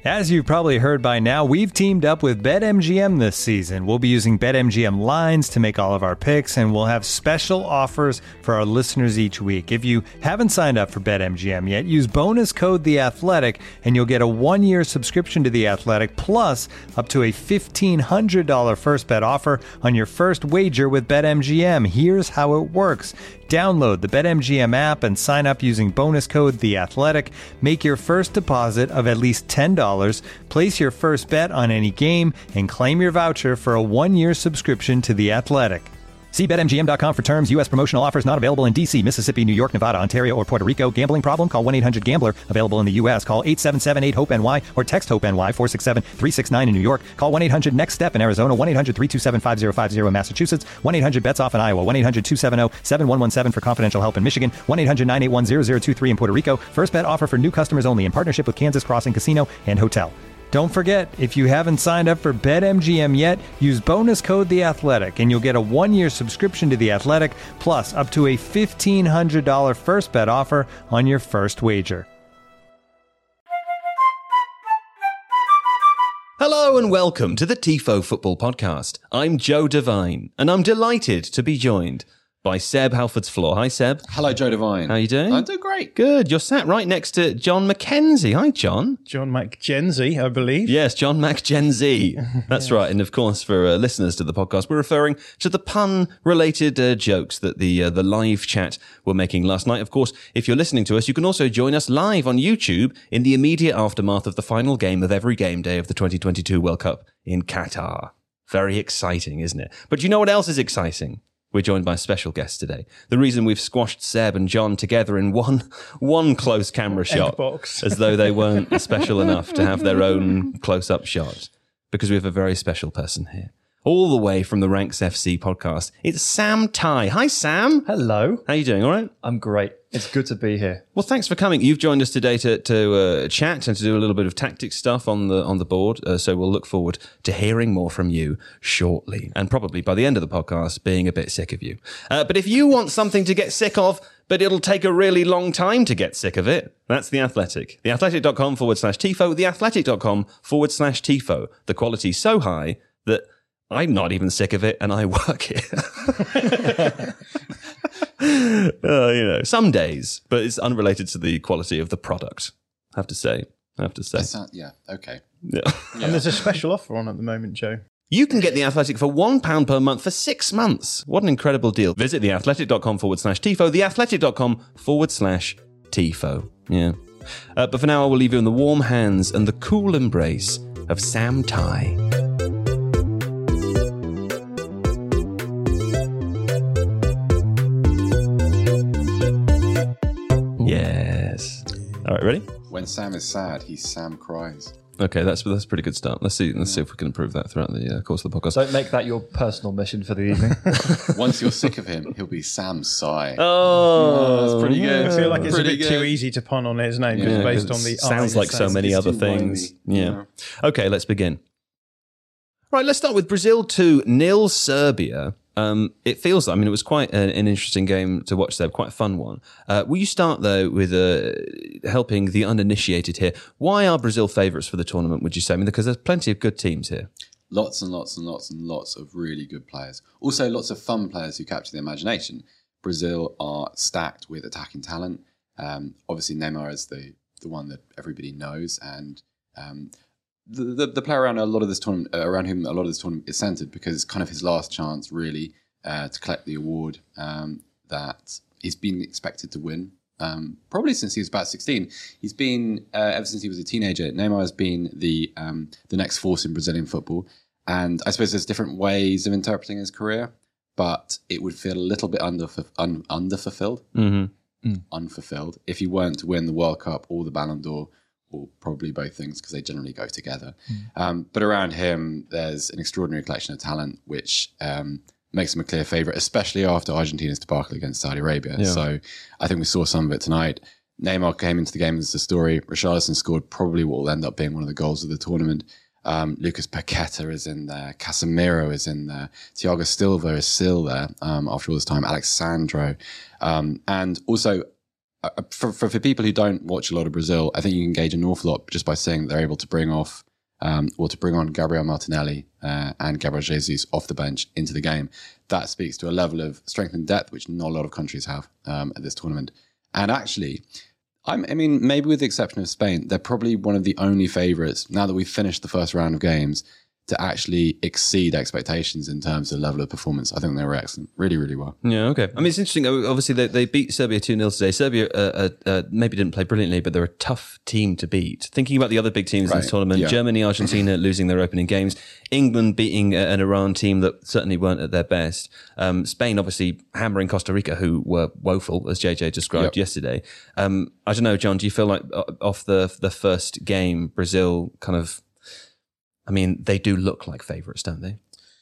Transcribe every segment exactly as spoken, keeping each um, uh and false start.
As you've probably heard by now, we've teamed up with BetMGM this season. We'll be using BetMGM lines to make all of our picks, and we'll have special offers for our listeners each week. If you haven't signed up for BetMGM yet, use bonus code The Athletic, and you'll get a one-year subscription to The Athletic, plus up to a fifteen hundred dollars first bet offer on your first wager with BetMGM. Here's how it works. Download the BetMGM app and sign up using bonus code The Athletic. Make your first deposit of at least ten dollars. Place your first bet on any game and claim your voucher for a one-year subscription to The Athletic. See Bet M G M dot com for terms. U S promotional offers not available in D C, Mississippi, New York, Nevada, Ontario, or Puerto Rico. Gambling problem? Call one eight hundred gambler. Available in the U S. Call eight seven seven eight hope N Y or text HOPE-NY four six seven three six nine in New York. Call one eight hundred next step in Arizona. one eight hundred three two seven five zero five zero in Massachusetts. one eight hundred bets off in Iowa. one eight hundred two seven zero seven one one seven for confidential help in Michigan. one eight hundred nine eight one zero zero two three in Puerto Rico. First bet offer for new customers only in partnership with Kansas Crossing Casino and Hotel. Don't forget, if you haven't signed up for BetMGM yet, use bonus code The Athletic, and you'll get a one-year subscription to The Athletic, plus up to a fifteen hundred dollars first bet offer on your first wager. Hello and welcome to the Tifo Football Podcast. I'm Joe Devine, and I'm delighted to be joined by Seb Halford's Floor. Hi, Seb. Hello, Joe Devine. How are you doing? I'm doing great. Good. You're sat right next to John McKenzie. Hi, John. John McGenzie, I believe. Yes, John McGenzie. That's right. And of course, for uh, listeners to the podcast, we're referring to the pun-related uh, jokes that the uh, the live chat were making last night. Of course, if you're listening to us, you can also join us live on YouTube in the immediate aftermath of the final game of every game day of the twenty twenty-two World Cup in Qatar. Very exciting, isn't it? But you know what else is exciting? We're joined by a special guest today. The reason we've squashed Seb and John together in one one close camera shot, as though they weren't special enough to have their own close-up shot, because we have a very special person here. All the way from the Ranks F C podcast, it's Sam Tighe. Hi, Sam. Hello. How are you doing? All right? I'm great. It's good to be here. Well, thanks for coming. You've joined us today to to uh, chat and to do a little bit of tactics stuff on the on the board. Uh, so we'll look forward to hearing more from you shortly, and probably by the end of the podcast, being a bit sick of you. Uh, but if you want something to get sick of, but it'll take a really long time to get sick of it, that's The Athletic. Theathletic.com forward slash Tifo. Theathletic.com forward slash Tifo. The quality's so high that I'm not even sick of it, and I work here. uh, you know, some days, but it's unrelated to the quality of the product. I have to say. I have to say. Not, yeah, okay. Yeah. And there's a special offer on at the moment, Joe. You can get The Athletic for one pound per month for six months. What an incredible deal. Visit theathletic.com forward slash Tifo, theathletic.com forward slash Tifo. Yeah. Uh, but for now, I will leave you in the warm hands and the cool embrace of Sam Tighe. Yes. All right, ready? When Sam is sad, he Sam cries. Okay, that's that's a pretty good start. Let's see. Let's see if we can improve that throughout the uh, course of the podcast. Don't make that your personal mission for the evening. Once you're sick of him, he'll be Sam Sigh. Oh, that's pretty good. I feel like it's pretty a bit good. too easy to pun on his name, Yeah, just based 'cause on the it sounds eye. like so many It's other too things. whiny. Yeah. Yeah. Okay, let's begin. Right, let's start with Brazil two nil Serbia. Um, it feels, I mean, it was quite an, an interesting game to watch there, quite a fun one. Uh, will you start, though, with uh, helping the uninitiated here? Why are Brazil favourites for the tournament, would you say? I mean, because there's plenty of good teams here. Lots and lots and lots and lots of really good players. Also, lots of fun players who capture the imagination. Brazil are stacked with attacking talent. Um, obviously, Neymar is the, the one that everybody knows, and um, The, the the player around a lot of this tournament, uh, around whom a lot of this tournament is centered, because it's kind of his last chance, really, uh, to collect the award um, that he's been expected to win. Um, probably since he was about sixteen. He's been uh, ever since he was a teenager. Neymar has been the um, the next force in Brazilian football, and I suppose there's different ways of interpreting his career, but it would feel a little bit under un, underfulfilled, Mm-hmm. mm. unfulfilled if he weren't to win the World Cup or the Ballon d'Or. Or probably both things, because they generally go together. Mm. Um, but around him, there's an extraordinary collection of talent, which um, makes him a clear favourite, especially after Argentina's debacle against Saudi Arabia. Yeah. So I think we saw some of it tonight. Neymar came into the game as the story. Richarlison scored probably what will end up being one of the goals of the tournament. Um, Lucas Paqueta is in there. Casemiro is in there. Thiago Silva is still there um, after all this time. Alex Sandro. Um, and also, uh, for, for for people who don't watch a lot of Brazil, I think you can gauge an awful lot just by saying that they're able to bring off um, or to bring on Gabriel Martinelli uh, and Gabriel Jesus off the bench into the game. That speaks to a level of strength and depth which not a lot of countries have um, at this tournament. And actually, I'm, I mean, maybe with the exception of Spain, they're probably one of the only favourites now that we've finished the first round of games to actually exceed expectations in terms of level of performance. I think they were excellent. Really, really well. Yeah, okay. I mean, it's interesting. Obviously, they, they beat Serbia two nil today. Serbia uh, uh, uh, maybe didn't play brilliantly, but they're a tough team to beat. Thinking about the other big teams in Right, this tournament, yeah. Germany, Argentina losing their opening games, England beating uh, an Iran team that certainly weren't at their best, um, Spain obviously hammering Costa Rica, who were woeful, as J J described Yep. yesterday. Um, I don't know, John, do you feel like uh, off the the first game, Brazil kind of, I mean, they do look like favourites, don't they?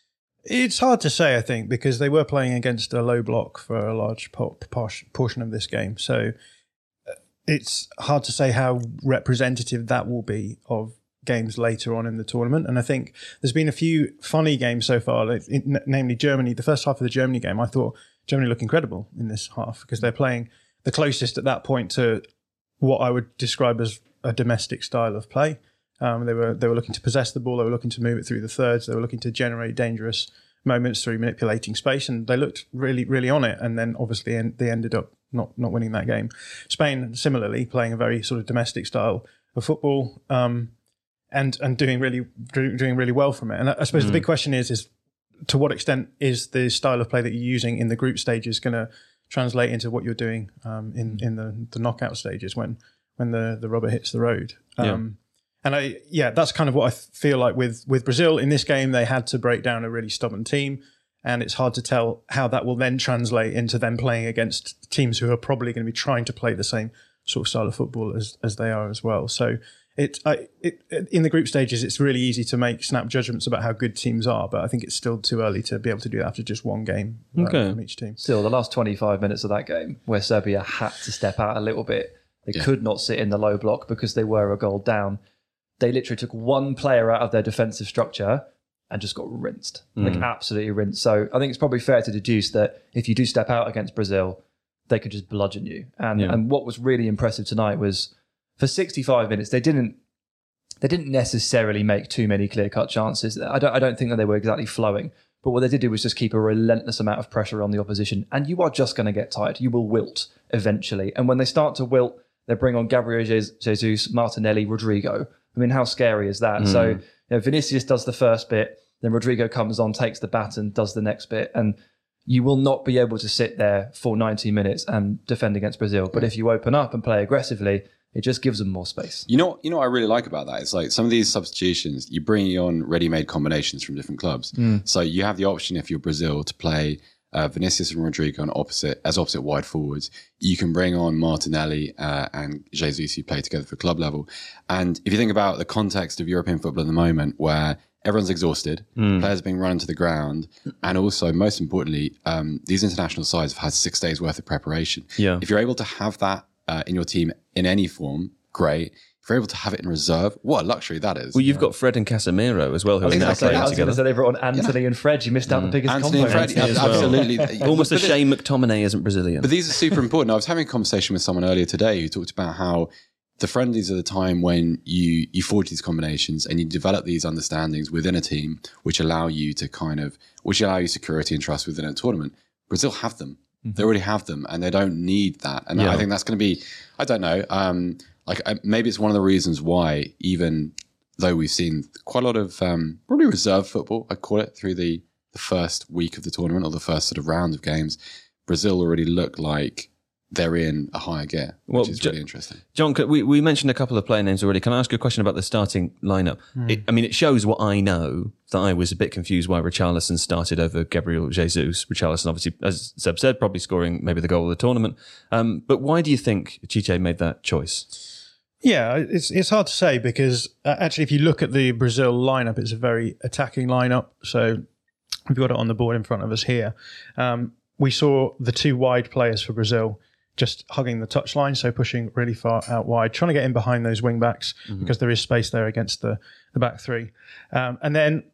It's hard to say, I think, because they were playing against a low block for a large po- por- portion of this game. So uh, it's hard to say how representative that will be of games later on in the tournament. And I think there's been a few funny games so far, like, in, namely Germany. The first half of the Germany game, I thought Germany looked incredible in this half because they're playing the closest at that point to what I would describe as a domestic style of play. Um, they were they were looking to possess the ball. They were looking to move it through the thirds. They were looking to generate dangerous moments through manipulating space, and they looked really really on it. And then obviously en- they ended up not not winning that game. Spain similarly playing a very sort of domestic style of football, um, and and doing really doing really well from it. And I, I suppose mm. the big question is is to what extent is the style of play that you're using in the group stages going to translate into what you're doing um, in in the, the knockout stages when when the the rubber hits the road. Um, yeah. And I, yeah, that's kind of what I feel like with, with Brazil. In this game, they had to break down a really stubborn team, and it's hard to tell how that will then translate into them playing against teams who are probably going to be trying to play the same sort of style of football as, as they are as well. So it, I, it, in the group stages, it's really easy to make snap judgments about how good teams are, but I think it's still too early to be able to do that after just one game uh, okay. from each team. Still, the last twenty-five minutes of that game, where Serbia had to step out a little bit, they Yeah. could not sit in the low block because they were a goal down. They literally took one player out of their defensive structure and just got rinsed, like Mm. absolutely rinsed. So I think it's probably fair to deduce that if you do step out against Brazil, they could just bludgeon you. And Yeah. and what was really impressive tonight was for sixty-five minutes, they didn't they didn't necessarily make too many clear-cut chances. I don't I don't think that they were exactly flowing. But what they did do was just keep a relentless amount of pressure on the opposition. And you are just going to get tired. You will wilt eventually. And when they start to wilt, they bring on Gabriel Jesus, Martinelli, Rodrigo. I mean, how scary is that? Mm. So, you know, Vinicius does the first bit, then Rodrigo comes on, takes the baton, does the next bit, and you will not be able to sit there for ninety minutes and defend against Brazil. But if you open up and play aggressively, it just gives them more space. You know, you know what I really like about that? It's like some of these substitutions, you bring on ready-made combinations from different clubs. Mm. So you have the option, if you're Brazil, to play uh, Vinicius and Rodrigo on opposite as opposite wide forwards. You can bring on Martinelli uh, and Jesus, who play together for club level. And if you think about the context of European football at the moment, where everyone's exhausted, Mm. players are being run to the ground, and also, most importantly, um, these international sides have had six days worth of preparation. Yeah. If you're able to have that uh, in your team in any form, great. If you're able to have it in reserve, what a luxury that is. Well, you've got Fred and Casemiro as well, who I are was now going to say, playing I was going to together. say they brought on Anthony and Fred. You missed out the biggest Anthony and combo. Fred, as well. absolutely. Almost a But- shame McTominay isn't Brazilian. But these are super important. I was having a conversation with someone earlier today who talked about how the friendlies are the time when you you forge these combinations and you develop these understandings within a team, which allow you to kind of, which allow you security and trust within a tournament. Brazil have them. Mm-hmm. They already have them, and they don't need that. And Yeah. I think that's going to be, I don't know, um, like uh, maybe it's one of the reasons why, even though we've seen quite a lot of um, probably reserve football, I call it, through the the first week of the tournament or the first sort of round of games, Brazil already look like they're in a higher gear, which Well, is ju- really interesting. John, could- we, we mentioned a couple of player names already. Can I ask you a question about the starting lineup? It, I mean, it shows what I know, that I was a bit confused why Richarlison started over Gabriel Jesus. Richarlison, obviously, as Seb said, probably scoring maybe the goal of the tournament. Um, but why do you think Chiche made that choice? Yeah, it's it's hard to say because uh, actually, if you look at the Brazil lineup, it's a very attacking lineup. So we've got it on the board in front of us here. Um, we saw the two wide players for Brazil just hugging the touchline, so pushing really far out wide, trying to get in behind those wing backs mm-hmm. because there is space there against the, the back three. Um, and then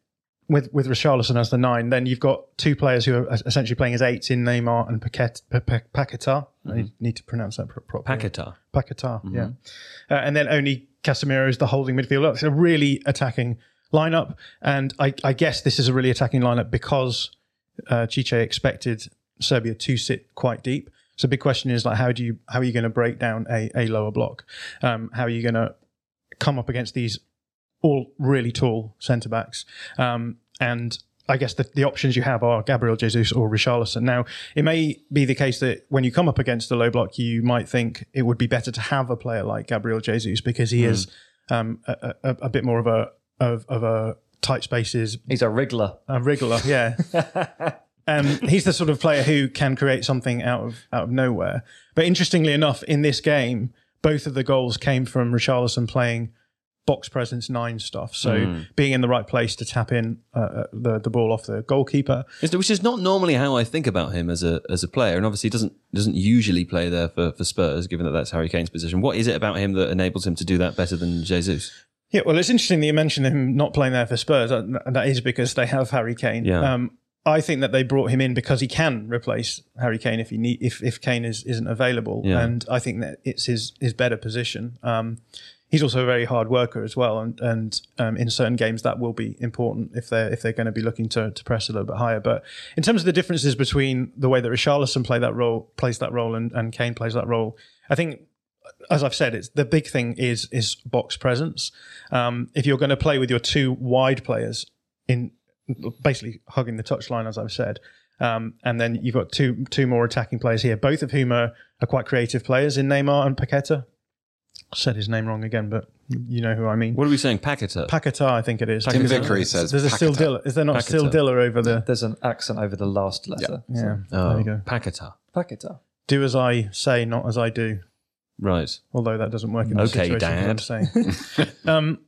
with with Richarlison as the nine, then you've got two players who are essentially playing as eights in Neymar and Paquet, Pa- Pa- Paquetá. Mm-hmm. I need to pronounce that pro- properly. Paquetá. Paquetá, mm-hmm. yeah. Uh, and then only Casemiro is the holding midfielder. It's a really attacking lineup, and I, I guess this is a really attacking lineup because uh, Chiche expected Serbia to sit quite deep. So the big question is like, how do you how are you going to break down a, a lower block? Um, how are you going to come up against these all really tall centre backs? Um, and I guess the, the options you have are Gabriel Jesus or Richarlison. Now, it may be the case that when you come up against a low block, you might think it would be better to have a player like Gabriel Jesus because he mm. is um, a, a, a bit more of a of, of a tight spaces. He's a wriggler. A wriggler, yeah. Um, he's the sort of player who can create something out of out of nowhere. But interestingly enough, in this game, both of the goals came from Richarlison playing box presence nine stuff. So mm. being in the right place to tap in uh, the the ball off the goalkeeper, which is not normally how I think about him as a as a player. And obviously, he doesn't doesn't usually play there for, for Spurs, given that that's Harry Kane's position. What is it about him that enables him to do that better than Jesus? Yeah, well, it's interesting that you mentioned him not playing there for Spurs, and that is because they have Harry Kane. Yeah. Um, I think that they brought him in because he can replace Harry Kane if he need, if if Kane is, isn't available, yeah. and I think that it's his his better position. Um, he's also a very hard worker as well, and and um, in certain games that will be important if they're if they're going to be looking to to press a little bit higher. But in terms of the differences between the way that Richarlison play that role plays that role and, and Kane plays that role, I think, as I've said, it's the big thing is is box presence. Um, if you're going to play with your two wide players in basically hugging the touchline, as I've said, um, and then you've got two two more attacking players here, both of whom are, are quite creative players in Neymar and Paquetá. I said his name wrong again, but you know who I mean. What are we saying? Paquetá? Paquetá, I think it is. Tim Vickery says There's a still Dilla. Is there not a still Dilla over the... There's an accent over the last letter. Yeah, So. Oh, there you go. Paquetá. Paquetá. Do as I say, not as I do. Right. Although that doesn't work in this Okay, situation. Dad. I'm saying. um,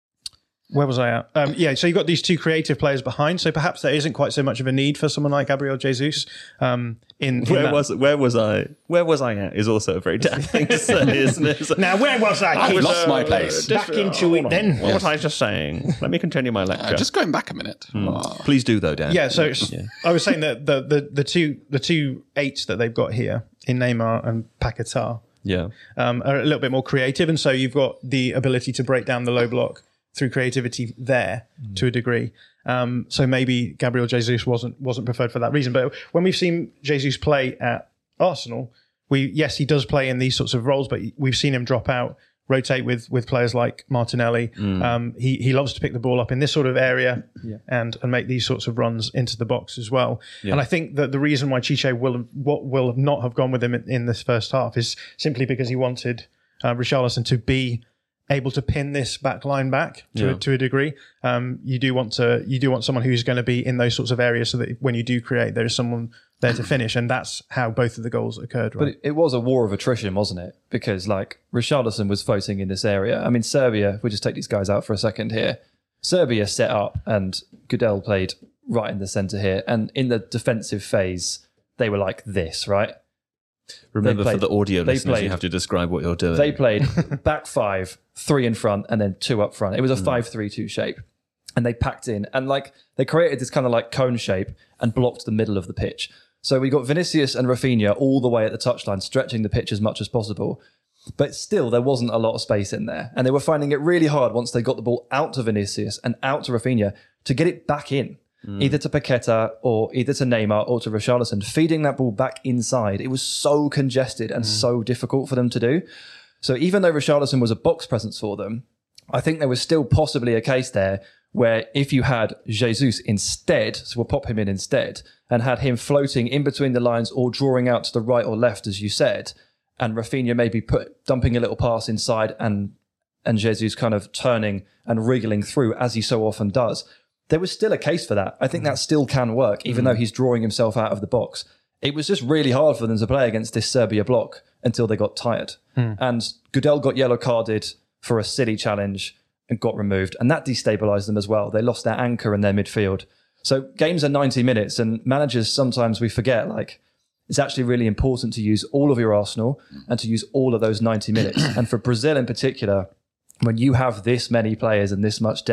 where was I at? Um, yeah, so you've got these two creative players behind, so perhaps there isn't quite so much of a need for someone like Gabriel Jesus. Um, in, in Where that. was where was I? Where was I at? Is also a very damn thing to say, isn't it? So, Now, where was I? I've Keith? lost my place. Back into it then. What was I just saying? Let me continue my lecture. Uh, just going back a minute. Oh. Please do though, Dan. Yeah, so it's, I was saying that the, the the two the two eights that they've got here in Neymar and Paquetá Yeah. um, are a little bit more creative, and so you've got the ability to break down the low block through creativity there mm. to a degree. Um, so maybe Gabriel Jesus wasn't wasn't preferred for that reason. But when we've seen Jesus play at Arsenal, we yes, he does play in these sorts of roles, but we've seen him drop out, rotate with with players like Martinelli. Mm. Um, he he loves to pick the ball up in this sort of area yeah. and and make these sorts of runs into the box as well. Yeah. And I think that the reason why Chiche will have, what will not have gone with him in, in this first half is simply because he wanted uh, Richarlison to be able to pin this back line back to, yeah. a, to a degree. Um, you do want to you do want someone who's going to be in those sorts of areas so that when you do create, there is someone there to finish, and that's how both of the goals occurred. Right? But it, it was a war of attrition, wasn't it? Because like Richarlison was floating in this area. I mean, Serbia. If we just take these guys out for a second here, Serbia set up, and Gudel played right in the centre here, and in the defensive phase, they were like this, right? Remember, played, for the audio listeners, played, you have to describe what you're doing. They played back five, three in front, and then two up front. It was a five three two shape. And they packed in. And like they created this kind of like cone shape and blocked the middle of the pitch. So we got Vinicius and Rafinha all the way at the touchline, stretching the pitch as much as possible. But still, there wasn't a lot of space in there. And they were finding it really hard once they got the ball out to Vinicius and out to Rafinha to get it back in. Mm. Either to Paquetá or either to Neymar or to Richarlison, feeding that ball back inside. It was so congested and mm. so difficult for them to do. So even though Richarlison was a box presence for them, I think there was still possibly a case there where if you had Jesus instead, so we'll pop him in instead, and had him floating in between the lines or drawing out to the right or left, as you said, and Rafinha maybe put dumping a little pass inside and and Jesus kind of turning and wriggling through as he so often does, there was still a case for that. I think that still can work, even mm. though he's drawing himself out of the box. It was just really hard for them to play against this Serbia block until they got tired. Mm. And Gudel got yellow carded for a silly challenge and got removed. And that destabilised them as well. They lost their anchor in their midfield. So games are ninety minutes, and managers, sometimes we forget, like, it's actually really important to use all of your arsenal and to use all of those ninety minutes. And for Brazil in particular, when you have this many players and this much depth,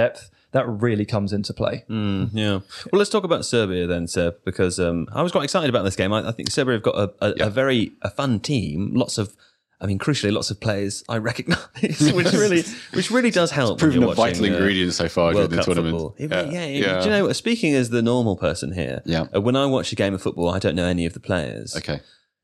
that really comes into play. Mm, yeah. Well, let's talk about Serbia then, Seb, because um, I was quite excited about this game. I, I think Serbia have got a, a, yeah. a very a fun team. Lots of, I mean, crucially, lots of players I recognise, which really, which really does help. It's proven a watching, vital uh, ingredient so far during the tournament. It, yeah. Yeah, yeah. Do you know, speaking as the normal person here, yeah. uh, when I watch a game of football, I don't know any of the players. Okay.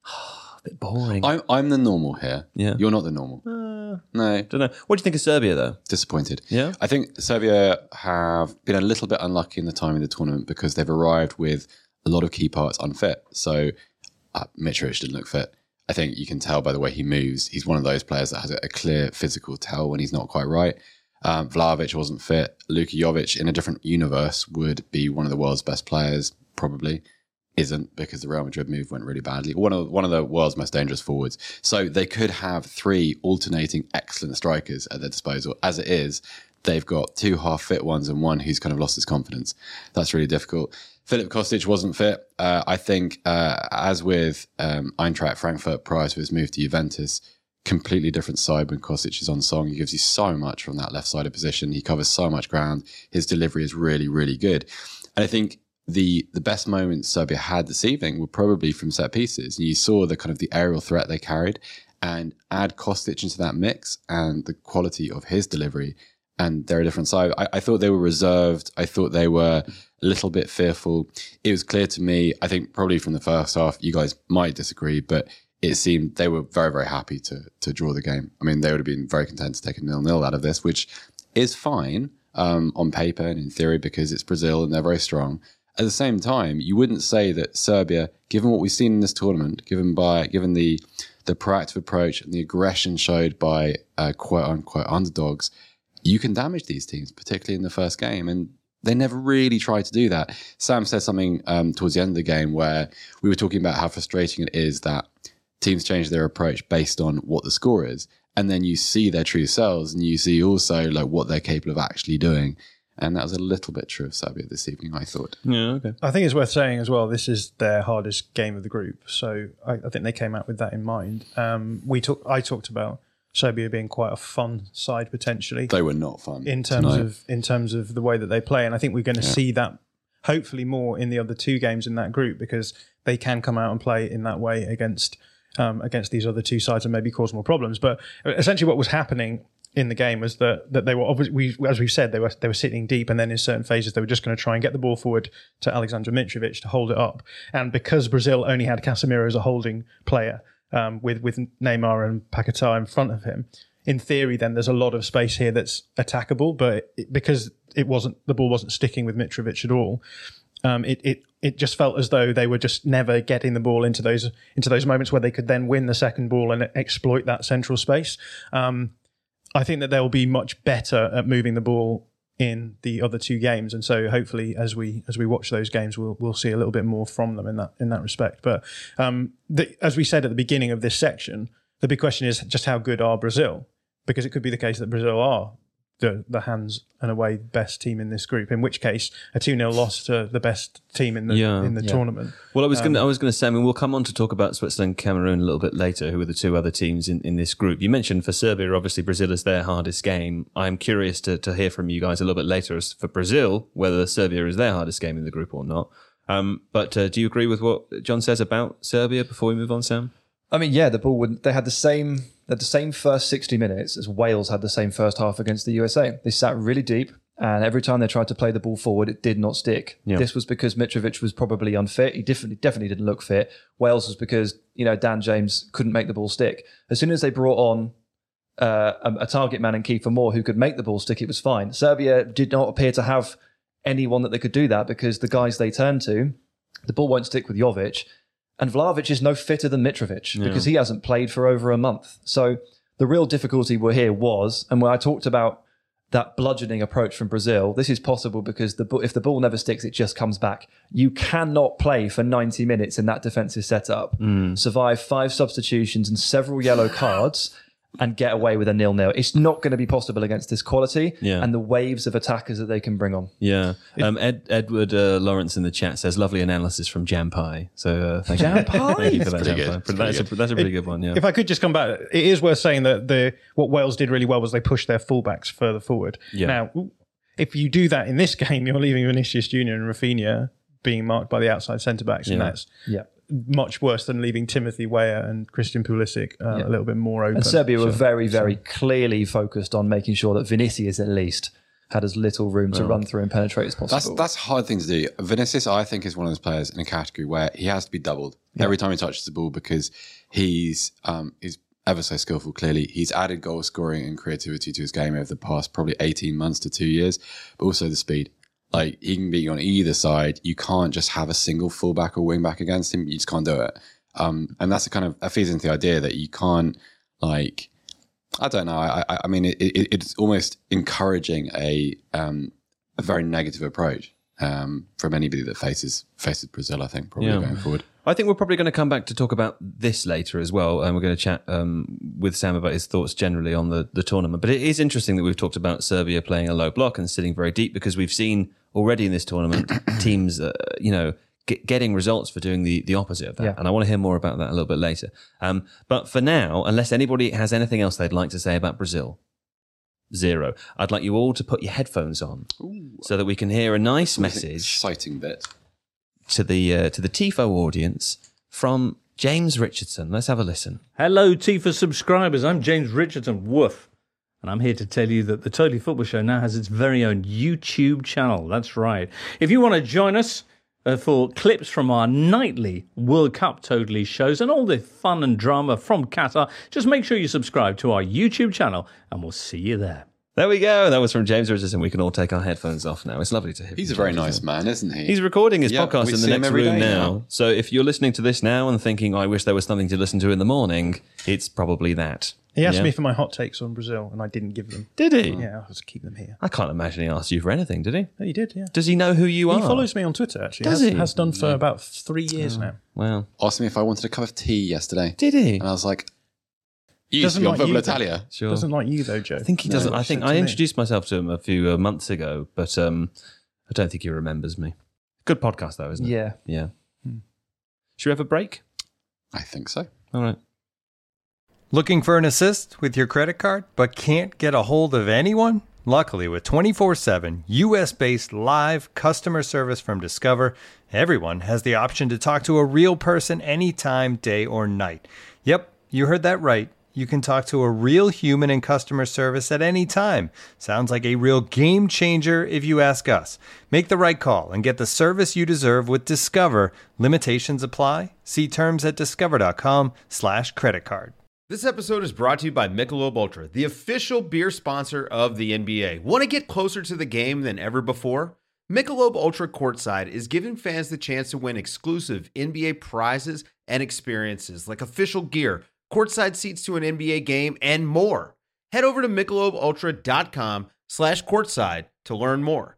a bit boring. I'm, I'm the normal here. Yeah. You're not the normal. Uh, no. Don't know. What do you think of Serbia, though? Disappointed. Yeah. I think Serbia have been a little bit unlucky in the time of the tournament because they've arrived with a lot of key parts unfit. So uh, Mitrovic didn't look fit. I think you can tell by the way he moves. He's one of those players that has a clear physical tell when he's not quite right. Um, Vlahovic wasn't fit. Luka Jovic, in a different universe, would be one of the world's best players, probably. Isn't, because the Real Madrid move went really badly. One of one of the world's most dangerous forwards. So they could have three alternating excellent strikers at their disposal. As it is, they've got two half-fit ones and one who's kind of lost his confidence. That's really difficult. Filip Kostic wasn't fit. Uh, I think, uh, as with um, Eintracht Frankfurt prior to his move to Juventus, completely different side when Kostic is on song. He gives you so much from that left-sided position. He covers so much ground. His delivery is really, really good. And I think the the best moments Serbia had this evening were probably from set pieces. And you saw the kind of the aerial threat they carried, and add Kostic into that mix and the quality of his delivery, and they're a different side. I, I thought they were reserved. I thought they were a little bit fearful. It was clear to me, I think probably from the first half, you guys might disagree, but it seemed they were very, very happy to to draw the game. I mean, they would have been very content to take a nil-nil out of this, which is fine um, on paper and in theory because it's Brazil and they're very strong. At the same time, you wouldn't say that Serbia, given what we've seen in this tournament, given by given the the proactive approach and the aggression showed by uh, quote unquote underdogs, you can damage these teams, particularly in the first game. And they never really tried to do that. Sam said something um, towards the end of the game where we were talking about how frustrating it is that teams change their approach based on what the score is, and then you see their true selves, and you see also like what they're capable of actually doing. And that was a little bit true of Serbia this evening, I thought. Yeah, okay. I think it's worth saying as well, this is their hardest game of the group. So I, I think they came out with that in mind. Um, we talk, I talked about Serbia being quite a fun side potentially. They were not fun in terms tonight. of in terms of the way that they play. And I think we're going to yeah. see that hopefully more in the other two games in that group because they can come out and play in that way against um, against these other two sides and maybe cause more problems. But essentially what was happening in the game was that that they were obviously, we, as we said, they were they were sitting deep, and then in certain phases they were just going to try and get the ball forward to Aleksandar Mitrovic to hold it up. And because Brazil only had Casemiro as a holding player, um, with with Neymar and Paquetá in front of him, in theory, then there's a lot of space here that's attackable. But it, because it wasn't, the ball wasn't sticking with Mitrovic at all. Um, it it it just felt as though they were just never getting the ball into those into those moments where they could then win the second ball and exploit that central space. Um, I think that they'll be much better at moving the ball in the other two games, and so hopefully, as we as we watch those games, we'll we'll see a little bit more from them in that in that respect. But um, the, as we said at the beginning of this section, the big question is just how good are Brazil? Because it could be the case that Brazil are the the hands and away best team in this group. In which case, a two nil loss to the best team in the yeah. in the yeah. tournament. Well, I was Um, going I was going to say, I mean, we'll come on to talk about Switzerland and Cameroon a little bit later, who are the two other teams in, in this group. You mentioned for Serbia, obviously Brazil is their hardest game. I'm curious to, to hear from you guys a little bit later as for Brazil, whether Serbia is their hardest game in the group or not. Um, but uh, do you agree with what John says about Serbia before we move on, Sam? I mean, yeah, the ball would. They had the same. They had the same first sixty minutes as Wales had the same first half against the U S A. They sat really deep, and every time they tried to play the ball forward, it did not stick. Yeah. This was because Mitrovic was probably unfit. He definitely definitely didn't look fit. Wales was because you know Dan James couldn't make the ball stick. As soon as they brought on uh, a, a target man in Kiefer Moore who could make the ball stick, it was fine. Serbia did not appear to have anyone that they could do that because the guys they turned to, the ball won't stick with Jovic. And Vlahovic is no fitter than Mitrovic Yeah. because he hasn't played for over a month. So the real difficulty we're here was, and when I talked about that bludgeoning approach from Brazil, this is possible because the if the ball never sticks, it just comes back. You cannot play for ninety minutes in that defensive setup, Mm. survive five substitutions and several yellow cards, and get away with a nil-nil. It's not going to be possible against this quality Yeah. and the waves of attackers that they can bring on. Yeah. Um, Ed, Edward uh, Lawrence in the chat says, lovely analysis from Jampai. So uh, thank, you. thank you for that, pretty good. Jampai. It's pretty That's, a, good. that's a pretty good one, yeah. If I could just come back, it is worth saying that the what Wales did really well was they pushed their fullbacks further forward. Yeah. Now, if you do that in this game, you're leaving Vinicius Junior and Rafinha being marked by the outside centre backs, and Yeah. that's Yeah. much worse than leaving Timothy Weah and Christian Pulisic uh, Yeah. a little bit more open. And Serbia were very, very clearly focused on making sure that Vinicius at least had as little room to run through and penetrate as That's possible. that's a hard thing to do. Vinicius, I think, is one of those players in a category where he has to be doubled every time he touches the ball because he's um, he's ever so skillful. Clearly, he's added goal scoring and creativity to his game over the past probably eighteen months to two years, but also the speed. Like he can beat you on either side. You can't just have a single fullback or wing back against him. You just can't do it. Um, and that's a kind of that feeds into the idea that you can't like. I don't know. I, I, I mean, it, it, it's almost encouraging a um, a very negative approach um, from anybody that faces faces Brazil. I think probably Yeah. going forward. I think we're probably going to come back to talk about this later as well, and we're going to chat um, with Sam about his thoughts generally on the, the tournament. But it is interesting that we've talked about Serbia playing a low block and sitting very deep because we've seen already in this tournament teams, uh, you know, get, getting results for doing the, the opposite of that. Yeah. And I want to hear more about that a little bit later. Um, but for now, unless anybody has anything else they'd like to say about Brazil, zero. I'd like you all to put your headphones on so that we can hear a nice message Exciting bit. to the uh, to the Tifo audience from James Richardson. Let's have a listen. Hello, Tifa subscribers. I'm James Richardson. Woof. And I'm here to tell you that the Totally Football Show now has its very own YouTube channel. That's right. If you want to join us uh, for clips from our nightly World Cup Totally shows and all the fun and drama from Qatar, just make sure you subscribe to our YouTube channel and we'll see you there. There we go. That was from James Richardson. We can all take our headphones off now. It's lovely to hear. He's a from very James nice Richardson. man, isn't he? He's recording his Yeah, podcast we in the see him next every room day now. now. So if you're listening to this now and thinking, I wish there was something to listen to in the morning, it's probably that. He asked Yeah? me for my hot takes on Brazil, and I didn't give them. Did he? Yeah, I'll just keep them here. I can't imagine he asked you for anything, did he? Oh, he did, yeah. Does he know who you He are? follows me on Twitter, actually. Does has, he? Has done for about three years now. Wow. Asked me if I wanted a cup of tea yesterday, Did he? and I was like, "You used to Doesn't be on like Football you, Italia." Sure. Doesn't like you, though, Joe. I think he doesn't. I think I introduced myself to him a few uh, months ago, but um, I don't think he remembers me. Good podcast, though, isn't it? Yeah. Yeah. Should we have a break? I think so. All right. Looking for an assist with your credit card, but can't get a hold of anyone? Luckily, with twenty-four seven U S-based live customer service from Discover, everyone has the option to talk to a real person anytime, day or night. Yep, you heard that right. You can talk to a real human in customer service at any time. Sounds like a real game changer if you ask us. Make the right call and get the service you deserve with Discover. Limitations apply. See terms at discover.com slash credit card. This episode is brought to you by Michelob Ultra, the official beer sponsor of the N B A. Want to get closer to the game than ever before? Michelob Ultra Courtside is giving fans the chance to win exclusive N B A prizes and experiences like official gear, courtside seats to an N B A game, and more. Head over to michelobultra.com slash courtside to learn more.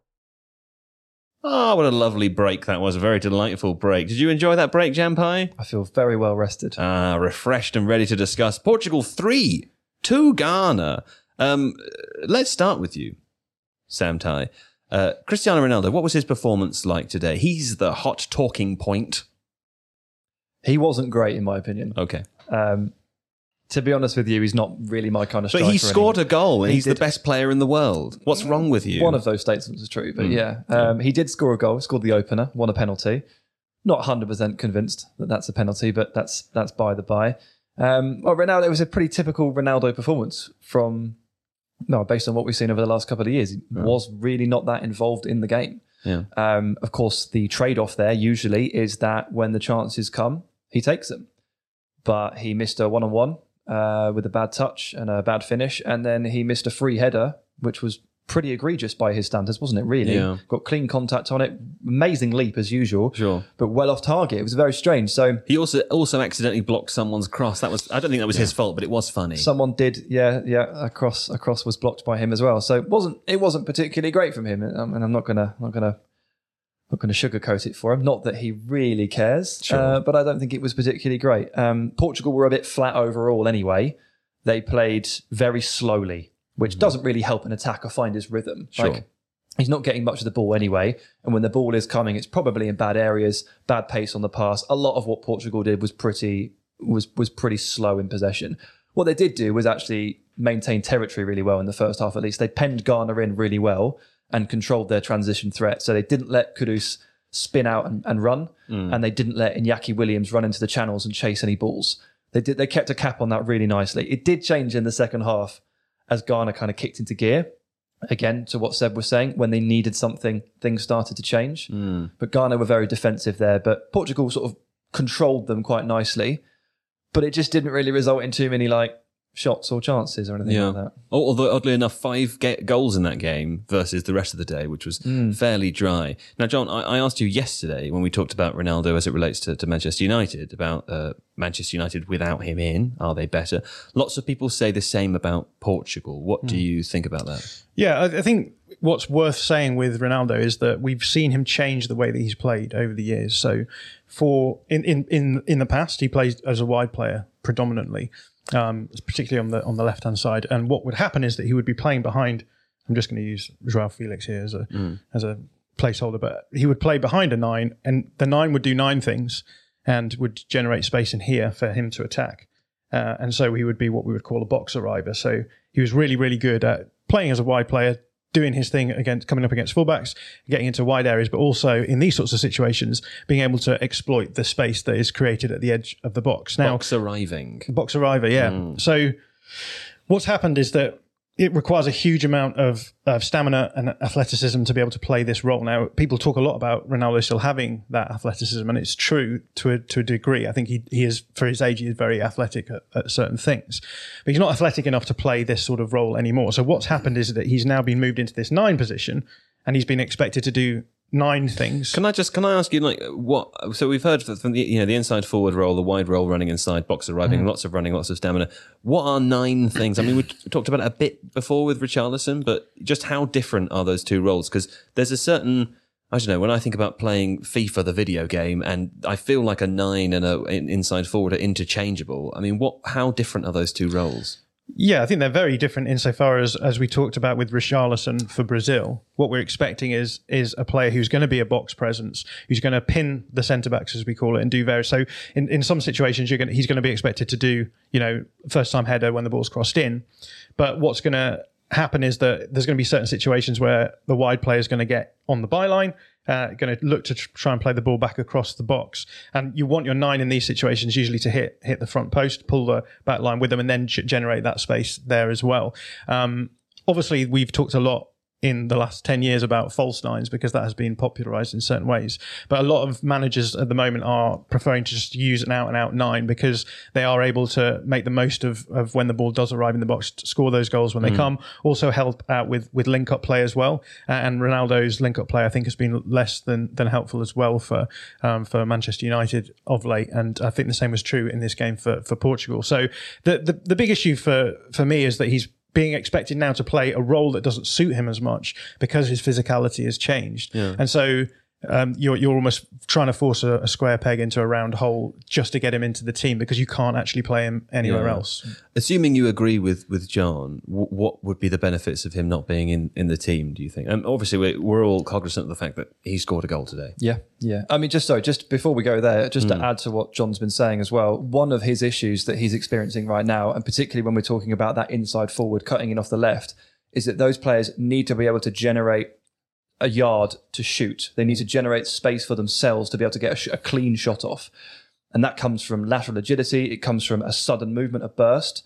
Oh, what a lovely break that was. A very delightful break. Did you enjoy that break, Jampai? I feel very well rested. Ah, refreshed and ready to discuss Portugal three to Ghana. Um, let's start with you, Sam Tai. Uh, Cristiano Ronaldo, what was his performance like today? He's the hot talking point. He wasn't great, in my opinion. Okay. Um, to be honest with you, he's not really my kind of But striker. he scored a goal and He he's the did. best player in the world. What's wrong with you? One of those statements is true, but Mm. yeah. Um, he did score a goal, scored the opener, won a penalty. Not one hundred percent convinced that that's a penalty, but that's that's by the by. Um, well, Ronaldo, it was a pretty typical Ronaldo performance from, no, based on what we've seen over the last couple of years. He was really not that involved in the game. Yeah. Um, of course, the trade-off there usually is that when the chances come, he takes them. But he missed a one-on-one uh, with a bad touch and a bad finish, and then he missed a free header, which was pretty egregious by his standards, wasn't it, really? Yeah. Got clean contact on it, amazing leap as usual, Sure. but well off target. It was very strange. So He also also accidentally blocked someone's cross. That was I don't think that was his fault, but it was funny. someone did, yeah, yeah, a cross, a cross was blocked by him as well. So it wasn't it wasn't particularly great from him, um, and I'm not gonna not gonna not gonna sugarcoat it for him. Not that he really cares, Sure. uh, but I don't think it was particularly great. Um, Portugal were a bit flat overall anyway. They played very slowly, which doesn't really help an attacker find his rhythm. Sure. Like, he's not getting much of the ball anyway, and when the ball is coming, it's probably in bad areas, bad pace on the pass. A lot of what Portugal did was pretty was was pretty slow in possession. What they did do was actually maintain territory really well in the first half. At least they penned Ghana in really well, and controlled their transition threat. So they didn't let Kudus spin out and, and run, mm. and they didn't let Iñaki Williams run into the channels and chase any balls. They did. They kept a cap on that really nicely. It did change in the second half as Ghana kind of kicked into gear. Again, to what Seb was saying, when they needed something, things started to change. Mm. But Ghana were very defensive there. But Portugal sort of controlled them quite nicely. But it just didn't really result in too many like shots or chances or anything yeah. like that. Although, oddly enough, five get goals in that game versus the rest of the day, which was mm. fairly dry. Now, John, I, I asked you yesterday when we talked about Ronaldo as it relates to, to Manchester United, about uh, Manchester United without him in. Are they better? Lots of people say the same about Portugal. What mm. do you think about that? Yeah, I, I think what's worth saying with Ronaldo is that we've seen him change the way that he's played over the years. So for in, in, in, in the past, he played as a wide player predominantly. Um, particularly on the on the left hand side, and what would happen is that he would be playing behind. I'm just going to use Joao Felix here as a mm. as a placeholder, but he would play behind a nine, and the nine would do nine things and would generate space in here for him to attack. Uh, and so he would be what we would call a box arriver. So he was really really good at playing as a wide player, doing his thing against coming up against fullbacks, getting into wide areas, but also in these sorts of situations, being able to exploit the space that is created at the edge of the box. Now, box arriving. Box arriver, yeah. Mm. So what's happened is that it requires a huge amount of, of stamina and athleticism to be able to play this role. Now, people talk a lot about Ronaldo still having that athleticism, and it's true to a, to a degree. I think he he is, for his age, he is very athletic at, at certain things. But he's not athletic enough to play this sort of role anymore. So what's happened is that he's now been moved into this nine position, and he's been expected to do nine things. Can I just can I ask you like what? So we've heard from the you know the inside forward role, the wide role running inside, box arriving, mm. lots of running, lots of stamina. What are nine things? I mean, we talked about it a bit before with Richarlison, but just how different are those two roles? Because there's a certain I don't know when I think about playing FIFA, the video game, and I feel like a nine and a an inside forward are interchangeable. I mean, what? How different are those two roles? Yeah, I think they're very different insofar as, as we talked about with Richarlison for Brazil. What we're expecting is is a player who's going to be a box presence, who's going to pin the centre-backs, as we call it, and do various... So in, in some situations, you're going to, he's going to be expected to do, you know, first-time header when the ball's crossed in. But what's going to happen is that there's going to be certain situations where the wide player is going to get on the byline, uh, going to look to tr- try and play the ball back across the box. And you want your nine in these situations usually to hit hit the front post, pull the back line with them, and then g- generate that space there as well. Um, obviously, we've talked a lot in the last ten years about false nines because that has been popularized in certain ways. But a lot of managers at the moment are preferring to just use an out and out nine because they are able to make the most of, of when the ball does arrive in the box, to score those goals when they mm. come. Also help out with, with link up play as well. Uh, and Ronaldo's link up play, I think, has been less than, than helpful as well for, um, for Manchester United of late. And I think the same was true in this game for, for Portugal. So the, the, the big issue for, for me is that he's being expected now to play a role that doesn't suit him as much because his physicality has changed. Yeah. And so um, you're you're almost trying to force a, a square peg into a round hole just to get him into the team because you can't actually play him anywhere yeah. else. Assuming you agree with, with John, w- what would be the benefits of him not being in, in the team, do you think? And obviously, we're, we're all cognizant of the fact that he scored a goal today. Yeah, yeah. I mean, just sorry, just before we go there, just mm. to add to what John's been saying as well, one of his issues that he's experiencing right now, and particularly when we're talking about that inside forward cutting in off the left, is that those players need to be able to generate a yard to shoot. They need to generate space for themselves to be able to get a, sh- a clean shot off. And that comes from lateral agility. It comes from a sudden movement, a burst.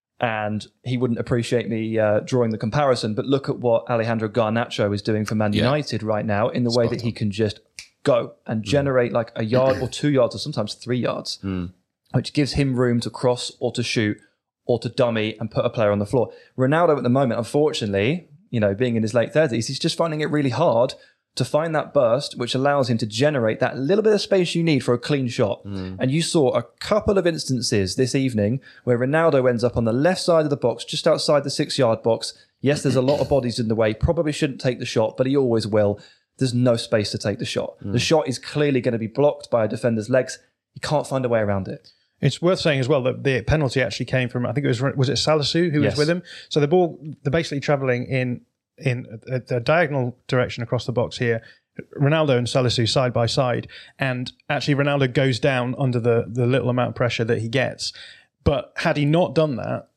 And he wouldn't appreciate me uh, drawing the comparison, but look at what Alejandro Garnacho is doing for Man yeah. United right now in the Spot way that on. he can just go and generate mm. like a yard or two yards or sometimes three yards, mm. which gives him room to cross or to shoot or to dummy and put a player on the floor. Ronaldo at the moment, unfortunately, you know, being in his late thirties, he's just finding it really hard to find that burst, which allows him to generate that little bit of space you need for a clean shot. Mm. And you saw a couple of instances this evening where Ronaldo ends up on the left side of the box, just outside the six-yard box. Yes, there's a lot of bodies in the way. Probably shouldn't take the shot, but he always will. There's no space to take the shot. Mm. The shot is clearly going to be blocked by a defender's legs. He can't find a way around it. It's worth saying as well that the penalty actually came from, I think it was, was it Salisu who yes. was with him? So the ball, they're basically travelling in in a, a diagonal direction across the box here. Ronaldo and Salisu side by side. And actually Ronaldo goes down under the, the little amount of pressure that he gets. But had he not done that,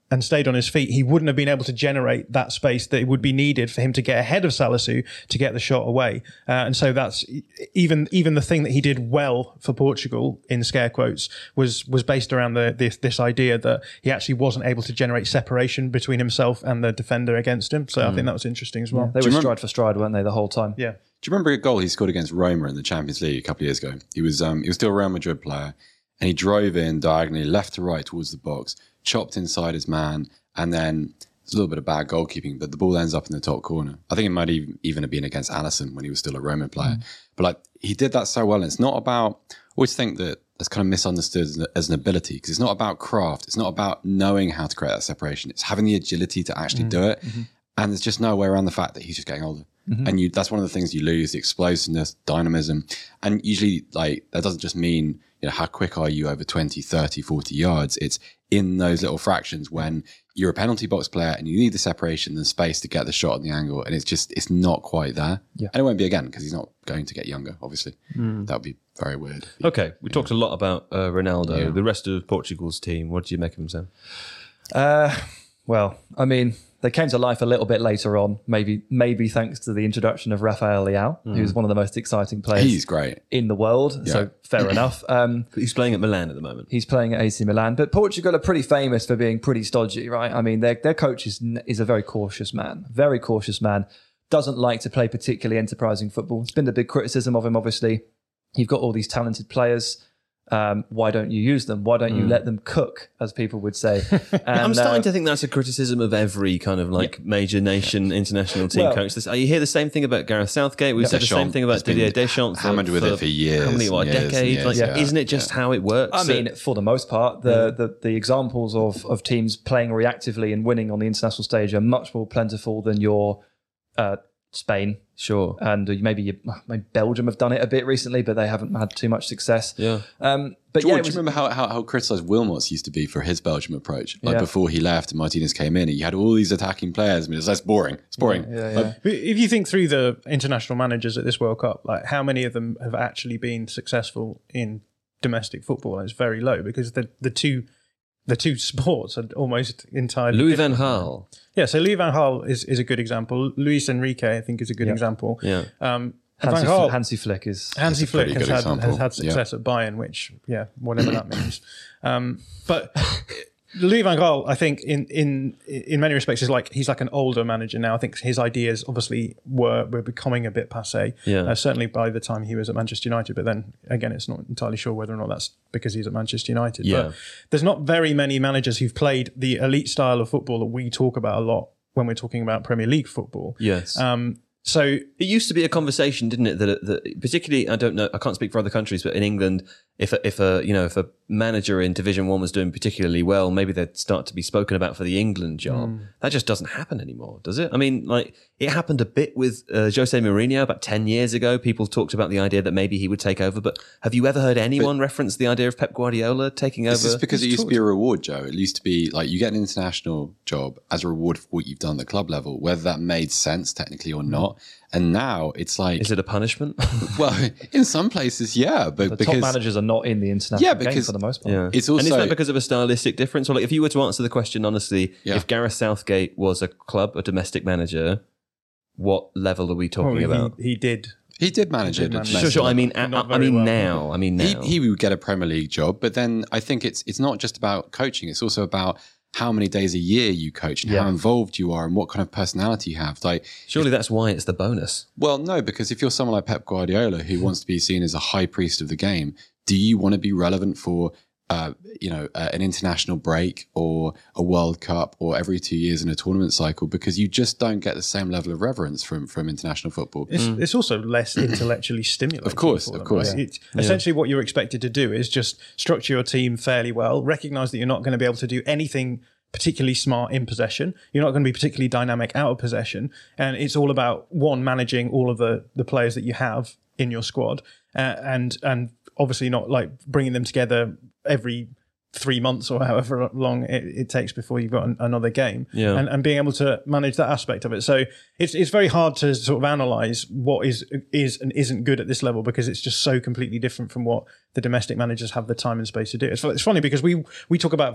and stayed on his feet, he wouldn't have been able to generate that space that would be needed for him to get ahead of Salisu to get the shot away. Uh, and so that's even even the thing that he did well for Portugal, in scare quotes, was was based around the this, this idea that he actually wasn't able to generate separation between himself and the defender against him. So mm. I think that was interesting as well. Yeah, they were stride for stride, weren't they, the whole time? Yeah. Do you remember a goal he scored against Roma in the Champions League a couple of years ago? He was um, he was still a Real Madrid player, and he drove in diagonally left to right towards the box, chopped inside his man, and then it's a little bit of bad goalkeeping, but the ball ends up in the top corner. I think it might even, even have been against Alisson when he was still a Roma player. Mm. But like he did that so well. And it's not about, I always think that that's kind of misunderstood as an, as an ability, because it's not about craft. It's not about knowing how to create that separation. It's having the agility to actually mm. do it. Mm-hmm. And there's just no way around the fact that he's just getting older. Mm-hmm. And you, that's one of the things you lose, the explosiveness, dynamism. And usually like that doesn't just mean, you know, how quick are you over twenty, thirty, forty yards? It's in those little fractions when you're a penalty box player and you need the separation and the space to get the shot on the angle. And it's just, it's not quite there. Yeah. And it won't be again because he's not going to get younger, obviously. Mm. That would be very weird. Okay. We yeah. talked a lot about uh, Ronaldo. Yeah. The rest of Portugal's team, what do you make of him, Sam? Uh, well, I mean, they came to life a little bit later on, maybe maybe thanks to the introduction of Rafael Leao, mm. who's one of the most exciting players he's great. in the world. Yeah. So fair enough. Um, he's playing at Milan at the moment. He's playing at A C Milan. But Portugal are pretty famous for being pretty stodgy, right? I mean, their, their coach is, is a very cautious man, very cautious man, doesn't like to play particularly enterprising football. It's been the big criticism of him, obviously. You've got all these talented players. Um, why don't you use them? Why don't you mm. let them cook, as people would say? And, I'm starting uh, to think that's a criticism of every kind of like yeah. major nation international team well, coach. This, you hear the same thing about Gareth Southgate. We've said Deschamps, the same thing about Didier Deschamps. Hammered with for, it for years. How many, what, a decade? Like, yeah. Isn't it just yeah. how it works? I mean, for the most part, the, yeah. the, the examples of, of teams playing reactively and winning on the international stage are much more plentiful than your uh, Spain. Sure. And maybe, you, maybe Belgium have done it a bit recently, but they haven't had too much success. Yeah. Um, but George, yeah, was, do you remember how, how, how criticised Wilmots used to be for his Belgium approach? Like yeah. before he left and Martinez came in, he had all these attacking players. I mean, it's that's boring. It's boring. Yeah, yeah, like, yeah. If you think through the international managers at this World Cup, like how many of them have actually been successful in domestic football? It's very low because the the two the two sports are almost entirely Louis different. van Gaal. Yeah, so Louis van Gaal is, is a good example. Luis Enrique, I think, is a good yeah. example. Yeah. Um, Hansi, Van Gaal, Hansi Flick is Hansi Flick has had, has had success yeah. at Bayern, which yeah, whatever that means. Um, but Louis van Gaal, I think, in in in many respects, is like he's like an older manager now. I think his ideas obviously were were becoming a bit passé. Yeah. Uh, certainly by the time he was at Manchester United. But then again, it's not entirely sure whether or not that's because he's at Manchester United. Yeah. But there's not very many managers who've played the elite style of football that we talk about a lot when we're talking about Premier League football. Yes. Um, so it used to be a conversation, didn't it? That, that particularly, I don't know, I can't speak for other countries, but in England, if a, if a you know if a manager in Division One was doing particularly well, maybe they'd start to be spoken about for the England job. Mm. That just doesn't happen anymore, does it? I mean, like it happened a bit with uh, Jose Mourinho about ten years ago. People talked about the idea that maybe he would take over, but have you ever heard anyone but, reference the idea of Pep Guardiola taking over? This is because it used to be a reward, Joe. It used to be like you get an international job as a reward for what you've done at the club level, whether that made sense technically or not. And now it's like, is it a punishment? Well, in some places, yeah, but the because top managers are not in the international yeah, game because, for the most part. Yeah. It's also, and is that because of a stylistic difference? Or like, if you were to answer the question honestly, yeah. if Gareth Southgate was a club, a domestic manager, what level are we talking well, about? He, he did. He did manage he it. Did manage sure, sure. I mean, I, I mean well. now. I mean now. He, he would get a Premier League job, but then I think it's it's not just about coaching. It's also about how many days a year you coach and yeah. how involved you are and what kind of personality you have. Like, surely if, that's why it's the bonus. Well, no, because if you're someone like Pep Guardiola who wants to be seen as a high priest of the game, do you want to be relevant for uh, you know uh, an international break or a World Cup or every two years in a tournament cycle? Because you just don't get the same level of reverence from from international football. It's, mm. it's also less intellectually stimulating. Of course, of of course. Right? It's, yeah. Essentially, what you're expected to do is just structure your team fairly well, recognise that you're not going to be able to do anything particularly smart in possession. You're not going to be particularly dynamic out of possession. And it's all about, one, managing all of the, the players that you have in your squad uh, and and obviously not like bringing them together every three months or however long it, it takes before you've got an, another game yeah. and, and being able to manage that aspect of it. So it's it's very hard to sort of analyse what is is and isn't good at this level because it's just so completely different from what the domestic managers have the time and space to do. It's, it's funny because we we talk about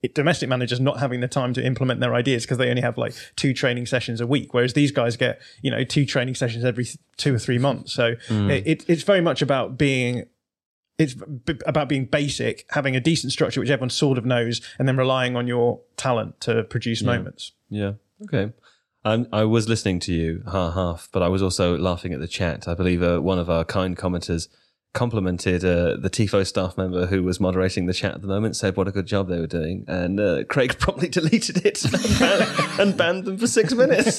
it, domestic managers not having the time to implement their ideas because they only have like two training sessions a week, whereas these guys get, you know, two training sessions every th- two or three months. So mm. it, it, it's very much about being It's b- about being basic, having a decent structure, which everyone sort of knows, and then relying on your talent to produce yeah. moments. Yeah. Okay. Um, I was listening to you, half half, but I was also laughing at the chat. I believe uh, one of our kind commenters complimented uh, the Tifo staff member who was moderating the chat at the moment, said what a good job they were doing, and uh, Craig promptly deleted it and banned, and banned them for six minutes.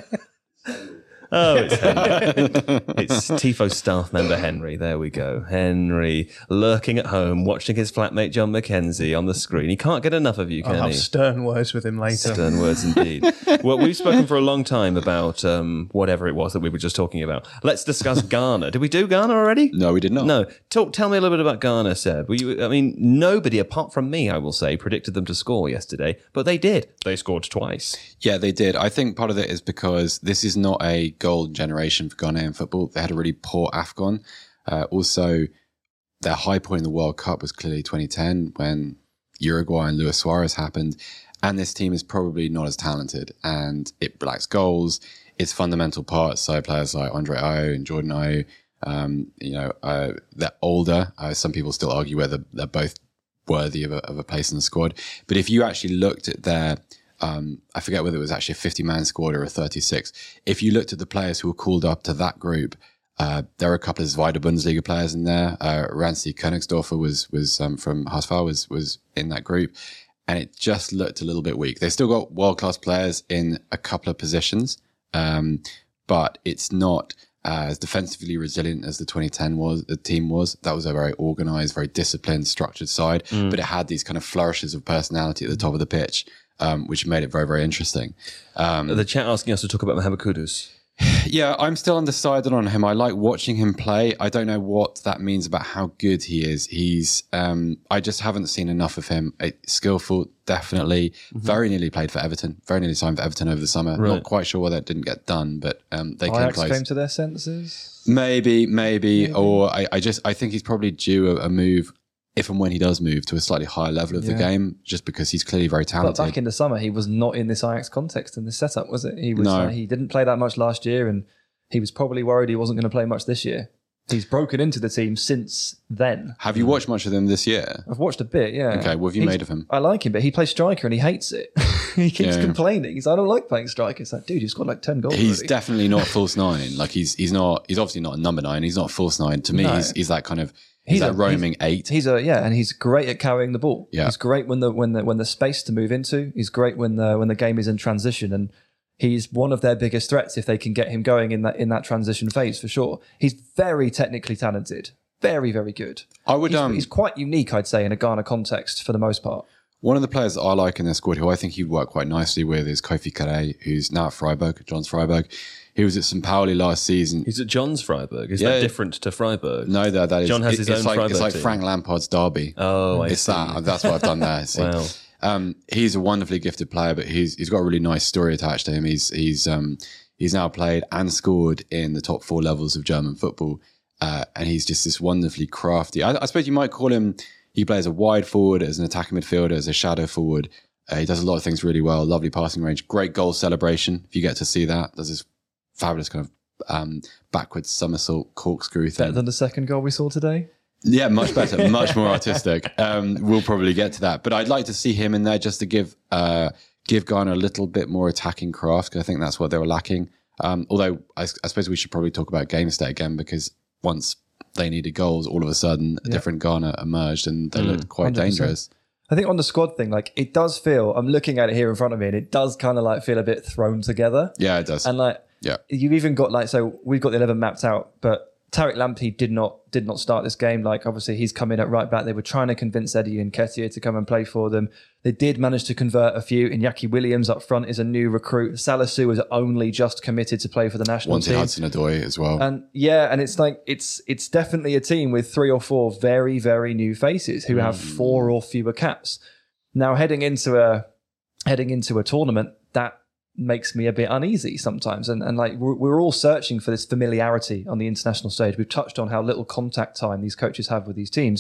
Oh, it's Henry. It's Tifo staff member Henry. There we go. Henry lurking at home, watching his flatmate John McKenzie on the screen. He can't get enough of you, can I'll have he? stern words with him later. Stern words indeed. Well, we've spoken for a long time about um, whatever it was that we were just talking about. Let's discuss Ghana. Did we do Ghana already? No, we did not. No. Talk. Tell me a little bit about Ghana, Seb. Were you, I mean, nobody apart from me, I will say, predicted them to score yesterday, but they did. They scored twice. Yeah, they did. I think part of it is because this is not a golden generation for Ghanaian football. They had a really poor AFCON. Uh, also, their high point in the World Cup was clearly twenty ten when Uruguay and Luis Suarez happened. And this team is probably not as talented, and it lacks goals. Its fundamental parts, so players like Andre Ayew and Jordan Ayew, um, you know, uh, they're older. Uh, some people still argue whether they're both worthy of a, of a place in the squad. But if you actually looked at their Um, I forget whether it was actually a fifty-man squad or a thirty-six. If you looked at the players who were called up to that group, uh, there were a couple of Zweite Bundesliga players in there. Uh, Rancy Königsdorfer was was um, from H S V was was in that group, and it just looked a little bit weak. They still got world class players in a couple of positions, um, but it's not uh, as defensively resilient as the twenty ten was. The team was that was a very organised, very disciplined, structured side, mm. but it had these kind of flourishes of personality at the top of the pitch. Um, which made it very, very interesting. Um, the chat asking us to talk about Mohamed Kudus. Yeah, I'm still undecided on him. I like watching him play. I don't know what that means about how good he is. He's, um, I just haven't seen enough of him. Uh, skillful, definitely. Mm-hmm. Very nearly played for Everton. Very nearly signed for Everton over the summer. Right. Not quite sure why that didn't get done, but um, they came close. Came to their senses. Maybe, maybe, maybe. Or I, I just, I think he's probably due a, a move. If and when he does move to a slightly higher level of yeah. the game, just because he's clearly very talented. But back in the summer, he was not in this Ajax context and this setup, was it? He was. No. Uh, he didn't play that much last year, and he was probably worried he wasn't going to play much this year. He's broken into the team since then. Have you watched much of him this year? I've watched a bit, yeah. Okay, what have you He's, made of him? I like him, but he plays striker and he hates it. he keeps yeah. complaining. He's like, I don't like playing striker. It's like, dude, you scored like ten goals. He's already. definitely not false nine. Like he's he's not. He's obviously not a number nine. He's not false nine. To me, No. he's he's that kind of. He's, He's that a- roaming eight. He's a yeah, and he's great at carrying the ball. Yeah. He's great when the when the when the space to move into. He's great when the when the game is in transition, and he's one of their biggest threats if they can get him going in that in that transition phase for sure. He's very technically talented, very very good. I would. He's, um, he's quite unique, I'd say, in a Ghana context for the most part. One of the players that I like in their squad, who I think he'd work quite nicely with, is Kofi Kare, who's now at Freiburg, John's Freiburg. He was at Saint Pauli last season. He's at John's Freiburg. Is Yeah. that different to Freiburg? No, that that is. John has it- his it's own like, Freiburg It's like team. Frank Lampard's Derby. Oh, I it's see. that. That's what I've done there. See. Wow. Um, he's a wonderfully gifted player, but he's he's got a really nice story attached to him. He's he's um he's now played and scored in the top four levels of German football, uh, and he's just this wonderfully crafty. I, I suppose you might call him. He plays a wide forward, as an attacking midfielder, as a shadow forward. Uh, he does a lot of things really well. Lovely passing range, great goal celebration. If you get to see that, does this fabulous kind of um, backwards somersault corkscrew thing. Better than the second goal we saw today. Yeah, much better, much more artistic. Um, we'll probably get to that, but I'd like to see him in there just to give uh, give Ghana a little bit more attacking craft, because I think that's what they were lacking. Um, although I, I suppose we should probably talk about game state again, because once they needed goals, all of a sudden a Yeah. different Ghana emerged, and they looked quite one hundred percent. dangerous. I think on the squad thing, like it does feel, I'm looking at it here in front of me, and it does kind of like feel a bit thrown together. Yeah, it does. And like, Yeah. you've even got like, so we've got the eleven mapped out, but Tariq Lamptey did not did not start this game. Like, obviously he's come in at right back. They were trying to convince Eddie and Nketiah to come and play for them. They did manage to convert a few. Iñaki Williams up front is a new recruit. Salisu is only just committed to play for the national Wanted team. Hudson-Odoi as well. And yeah, and it's like it's it's definitely a team with three or four very very new faces who have four or fewer caps. Now heading into a heading into a tournament, that makes me a bit uneasy sometimes. And and like we're, we're all searching for this familiarity on the international stage. We've touched on how little contact time these coaches have with these teams.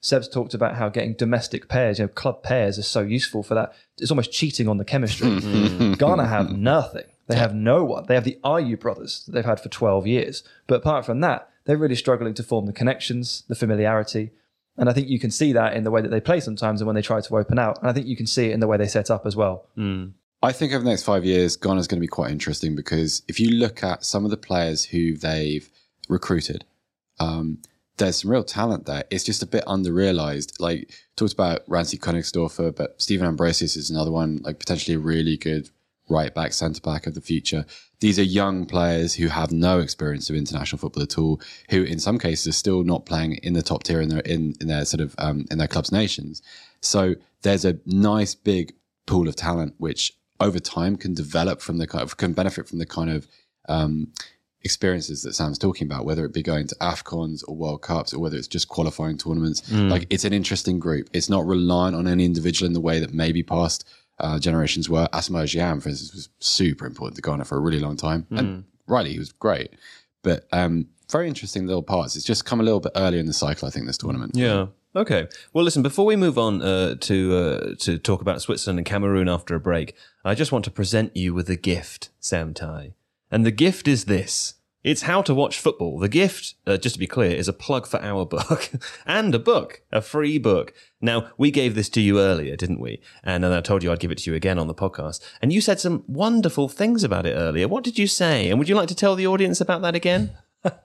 Seb's talked about how getting domestic pairs, you know, club pairs are so useful for that. It's almost cheating on the chemistry. Ghana have nothing. They have no one. They have the Ayew brothers that they've had for twelve years. But apart from that, they're really struggling to form the connections, the familiarity. And I think you can see that in the way that they play sometimes and when they try to open out. And I think you can see it in the way they set up as well. Mm. I think over the next five years, Ghana's going to be quite interesting because if you look at some of the players who they've recruited, um, there's some real talent there. It's just a bit under-realised. Like, talked about Rancy Königsdorfer, but Stephen Ambrosius is another one, like potentially a really good right-back, centre-back of the future. These are young players who have no experience of international football at all, who in some cases are still not playing in the top tier in their, in, in their sort of, um, in their club's nations. So there's a nice big pool of talent, which over time can develop from the kind of, can benefit from the kind of, um, experiences that Sam's talking about, whether it be going to AFCONs or World Cups or whether it's just qualifying tournaments. Mm. Like, it's an interesting group. It's not reliant on any individual in the way that maybe past uh, generations were. Asamoah Gyan, for instance, was super important to Ghana for a really long time. Mm. And rightly, he was great. But um, very interesting little parts. It's just come a little bit earlier in the cycle, I think, this tournament. Yeah. Okay. Well, listen, before we move on uh, to uh, to talk about Switzerland and Cameroon after a break, I just want to present you with a gift, Sam Tai. And the gift is this. It's How to Watch Football. The gift, uh, just to be clear, is a plug for our book and a book, a free book. Now, we gave this to you earlier, didn't we? And then I told you I'd give it to you again on the podcast. And you said some wonderful things about it earlier. What did you say? And would you like to tell the audience about that again?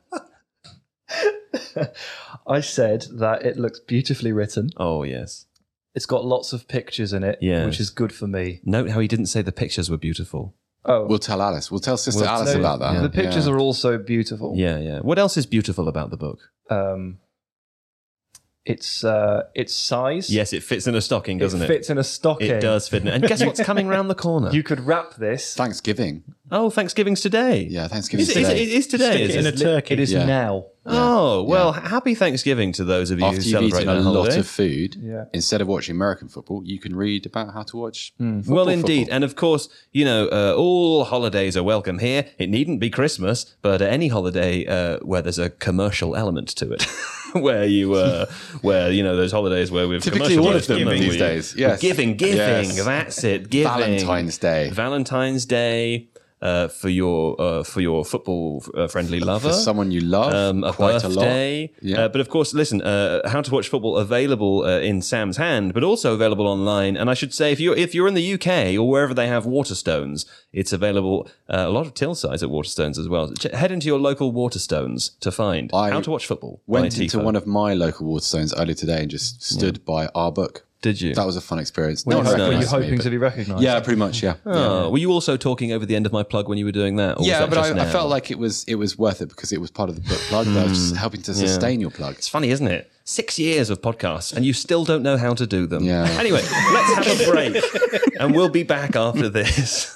I said that it looks beautifully written. Oh, yes. It's got lots of pictures in it, Yes. which is good for me. Note how he didn't say the pictures were beautiful. Oh, We'll tell Alice. We'll tell Sister We'll Alice no, about that. the pictures Yeah. are also beautiful. Yeah, yeah. What else is beautiful about the book? Um, it's uh, its size. Yes, it fits in a stocking, doesn't it it? fits in a stocking. It does fit in. And guess what's coming round the corner? You could wrap this. Thanksgiving. Oh, Thanksgiving's today. Yeah, Thanksgiving's Is it, is it, today. it is today, Stick is it in it? a turkey. It is Yeah. now. Oh, well, Yeah. happy Thanksgiving to those of you After who you've celebrate eaten a that lot holiday. of food, Yeah. instead of watching American football, you can read about how to watch football. Well, indeed. football. And of course, you know, uh, all holidays are welcome here. It needn't be Christmas, but uh, any holiday uh, where there's a commercial element to it. where you, uh, where, you know, those holidays where we've Typically all of commercialised them and these we- days. well, Yes. Giving, giving. Yes. That's it. Giving. Valentine's Day. Valentine's Day. Uh, for your uh, for your football uh, friendly lover, For someone you love, um, a quite a lot. birthday. Yeah. Uh, but of course, listen, uh, How to Watch Football available uh, in Sam's hand, but also available online. And I should say, if you're if you're in the U K or wherever they have Waterstones, it's available. Uh, a lot of till size at Waterstones as well. Ch- head into your local Waterstones to find I How to Watch Football. by Went into Tifo. one of my local Waterstones earlier today and just stood by our book. Did you? That was a fun experience. Were No you, one were you recognised me, hoping but- to be recognised? Yeah, pretty much. Yeah. Oh, were you also talking over the end of my plug when you were doing that? Or was Yeah, that but just I, I now? felt like it was it was worth it because it was part of the book plug. That was just helping to sustain your plug. It's funny, isn't it? Six years of podcasts and you still don't know how to do them. Yeah. Anyway, let's have a break and we'll be back after this.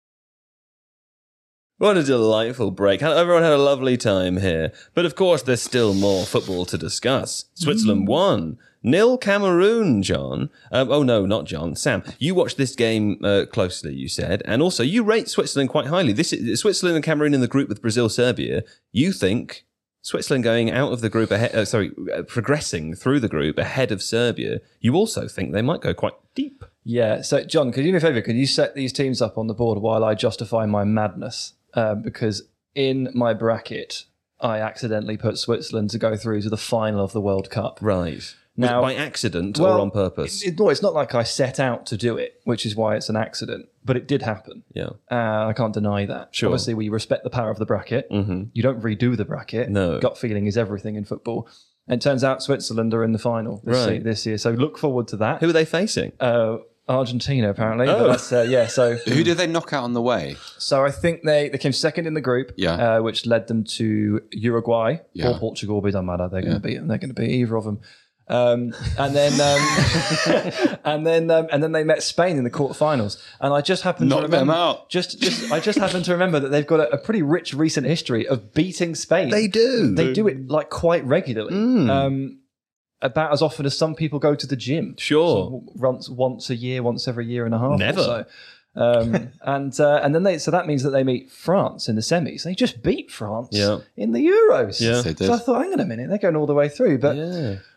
What a delightful break. Everyone had a lovely time here. But of course, there's still more football to discuss. Switzerland won. Nil Cameroon, John. Um, oh, no, not John. Sam, you watched this game uh, closely, you said. And also, you rate Switzerland quite highly. This is Switzerland and Cameroon in the group with Brazil, Serbia. You think Switzerland going out of the group ahead, uh, sorry, uh, progressing through the group ahead of Serbia. You also think they might go quite deep. Yeah. So, John, could you do me a favour? Could you set these teams up on the board while I justify my madness? Uh, because in my bracket, I accidentally put Switzerland to go through to the final of the World Cup. Right. Now- by accident Well, or on purpose? It, no, it's not like I set out to do it, which is why it's an accident. But it did happen. yeah. Uh, I can't deny that. Sure. Obviously, we respect the power of the bracket. Mm-hmm. You don't redo the bracket. No. Gut feeling is everything in football. And it turns out Switzerland are in the final this, Right. year, this year. So look forward to that. Who are they facing? Uh, Argentina, apparently. Oh. But that's, uh, yeah, so Who did they knock out on the way? so I think they, they came second in the group, Yeah. uh, which led them to Uruguay Yeah. or Portugal. But it doesn't matter. They're going to beat them. They're going to beat either of them. Um, and then, um, and then, um, and then they met Spain in the quarterfinals. And I just happened Knock to them remember, out. Just, just, I just happened to remember that they've got a, a pretty rich recent history of beating Spain. They do. They do it like quite regularly. Mm. Um, about as often as some people go to the gym. Sure. So once, once a year, once every year and a half. Never. Or so. Um, and uh, and then they so that means that they meet France in the semis. They just beat France Yeah. in the Euros. Yeah. They did. So I thought, hang on a minute, they're going all the way through. But Yeah.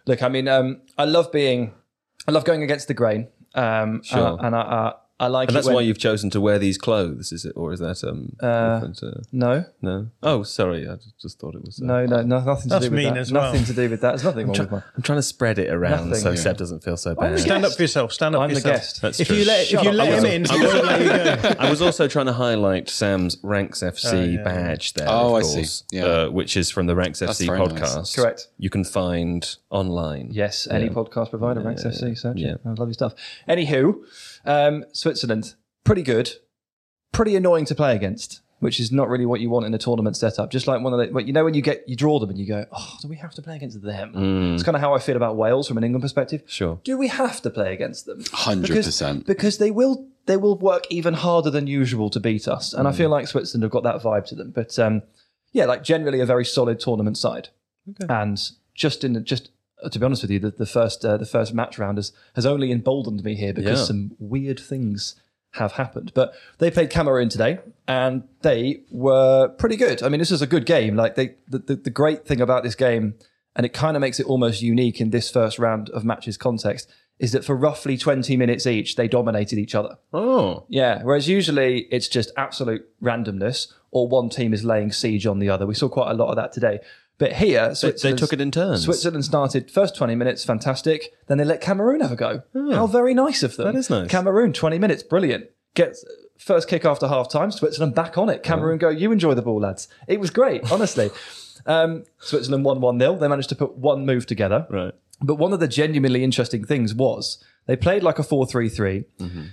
Look, I mean, um, I love being, I love going against the grain. Um, Sure. uh, and I, I, I like And it that's when, why you've chosen to wear these clothes, is it? Or is that um? Uh, different, uh, No, no. Oh, sorry. I just thought it was. Uh, no, no, no, nothing to That's do with mean that. as well. Nothing to do with that. There's nothing wrong with mine. I'm trying to spread it around Nothing. so Yeah. Seb doesn't feel so bad. Stand up for yourself. Stand up I'm for the yourself. guest. That's If true. you let, if Shut you up. let I him was- in, he won't let you go. I was also trying to highlight Sam's Ranks F C Oh, yeah. badge there, Oh, of I see. course, Yeah. uh, which is from the Ranks That's F C very podcast. nice. Correct. You can find online. Yes, any Yeah. podcast provider, Ranks F C, search yeah. it. I love your stuff. Anywho, um, Switzerland, pretty good, pretty annoying to play against, which is not really what you want in a tournament setup. Just like one of the, but you know when you get you draw them and you go, oh, do we have to play against them? Mm. It's kind of how I feel about Wales from an England perspective. Sure. Do we have to play against them? one hundred Because, percent. because they will they will work even harder than usual to beat us, and I feel like Switzerland have got that vibe to them. But um, yeah, like generally a very solid tournament side, and just in the, just uh, to be honest with you, the, the first uh, the first match round has, has only emboldened me here because Yeah. some weird things have happened. But they played Cameroon today, and they were pretty good. I mean, this is a good game. Like they, the, the, the great thing about this game, and it kind of makes it almost unique in this first round of matches context, is that for roughly twenty minutes each, they dominated each other. Oh. Yeah, whereas usually it's just absolute randomness, or one team is laying siege on the other. We saw quite a lot of that today. But here, They, they Switzerland took it in turns. Switzerland started first twenty minutes, fantastic. Then they let Cameroon have a go. How very nice of them. That is nice. Cameroon, twenty minutes, brilliant. Gets first kick after half time, Switzerland back on it. Cameroon go, you enjoy the ball, lads. It was great, honestly. um, Switzerland won one nil. They managed to put one move together. Right. But one of the genuinely interesting things was they played like a four three three.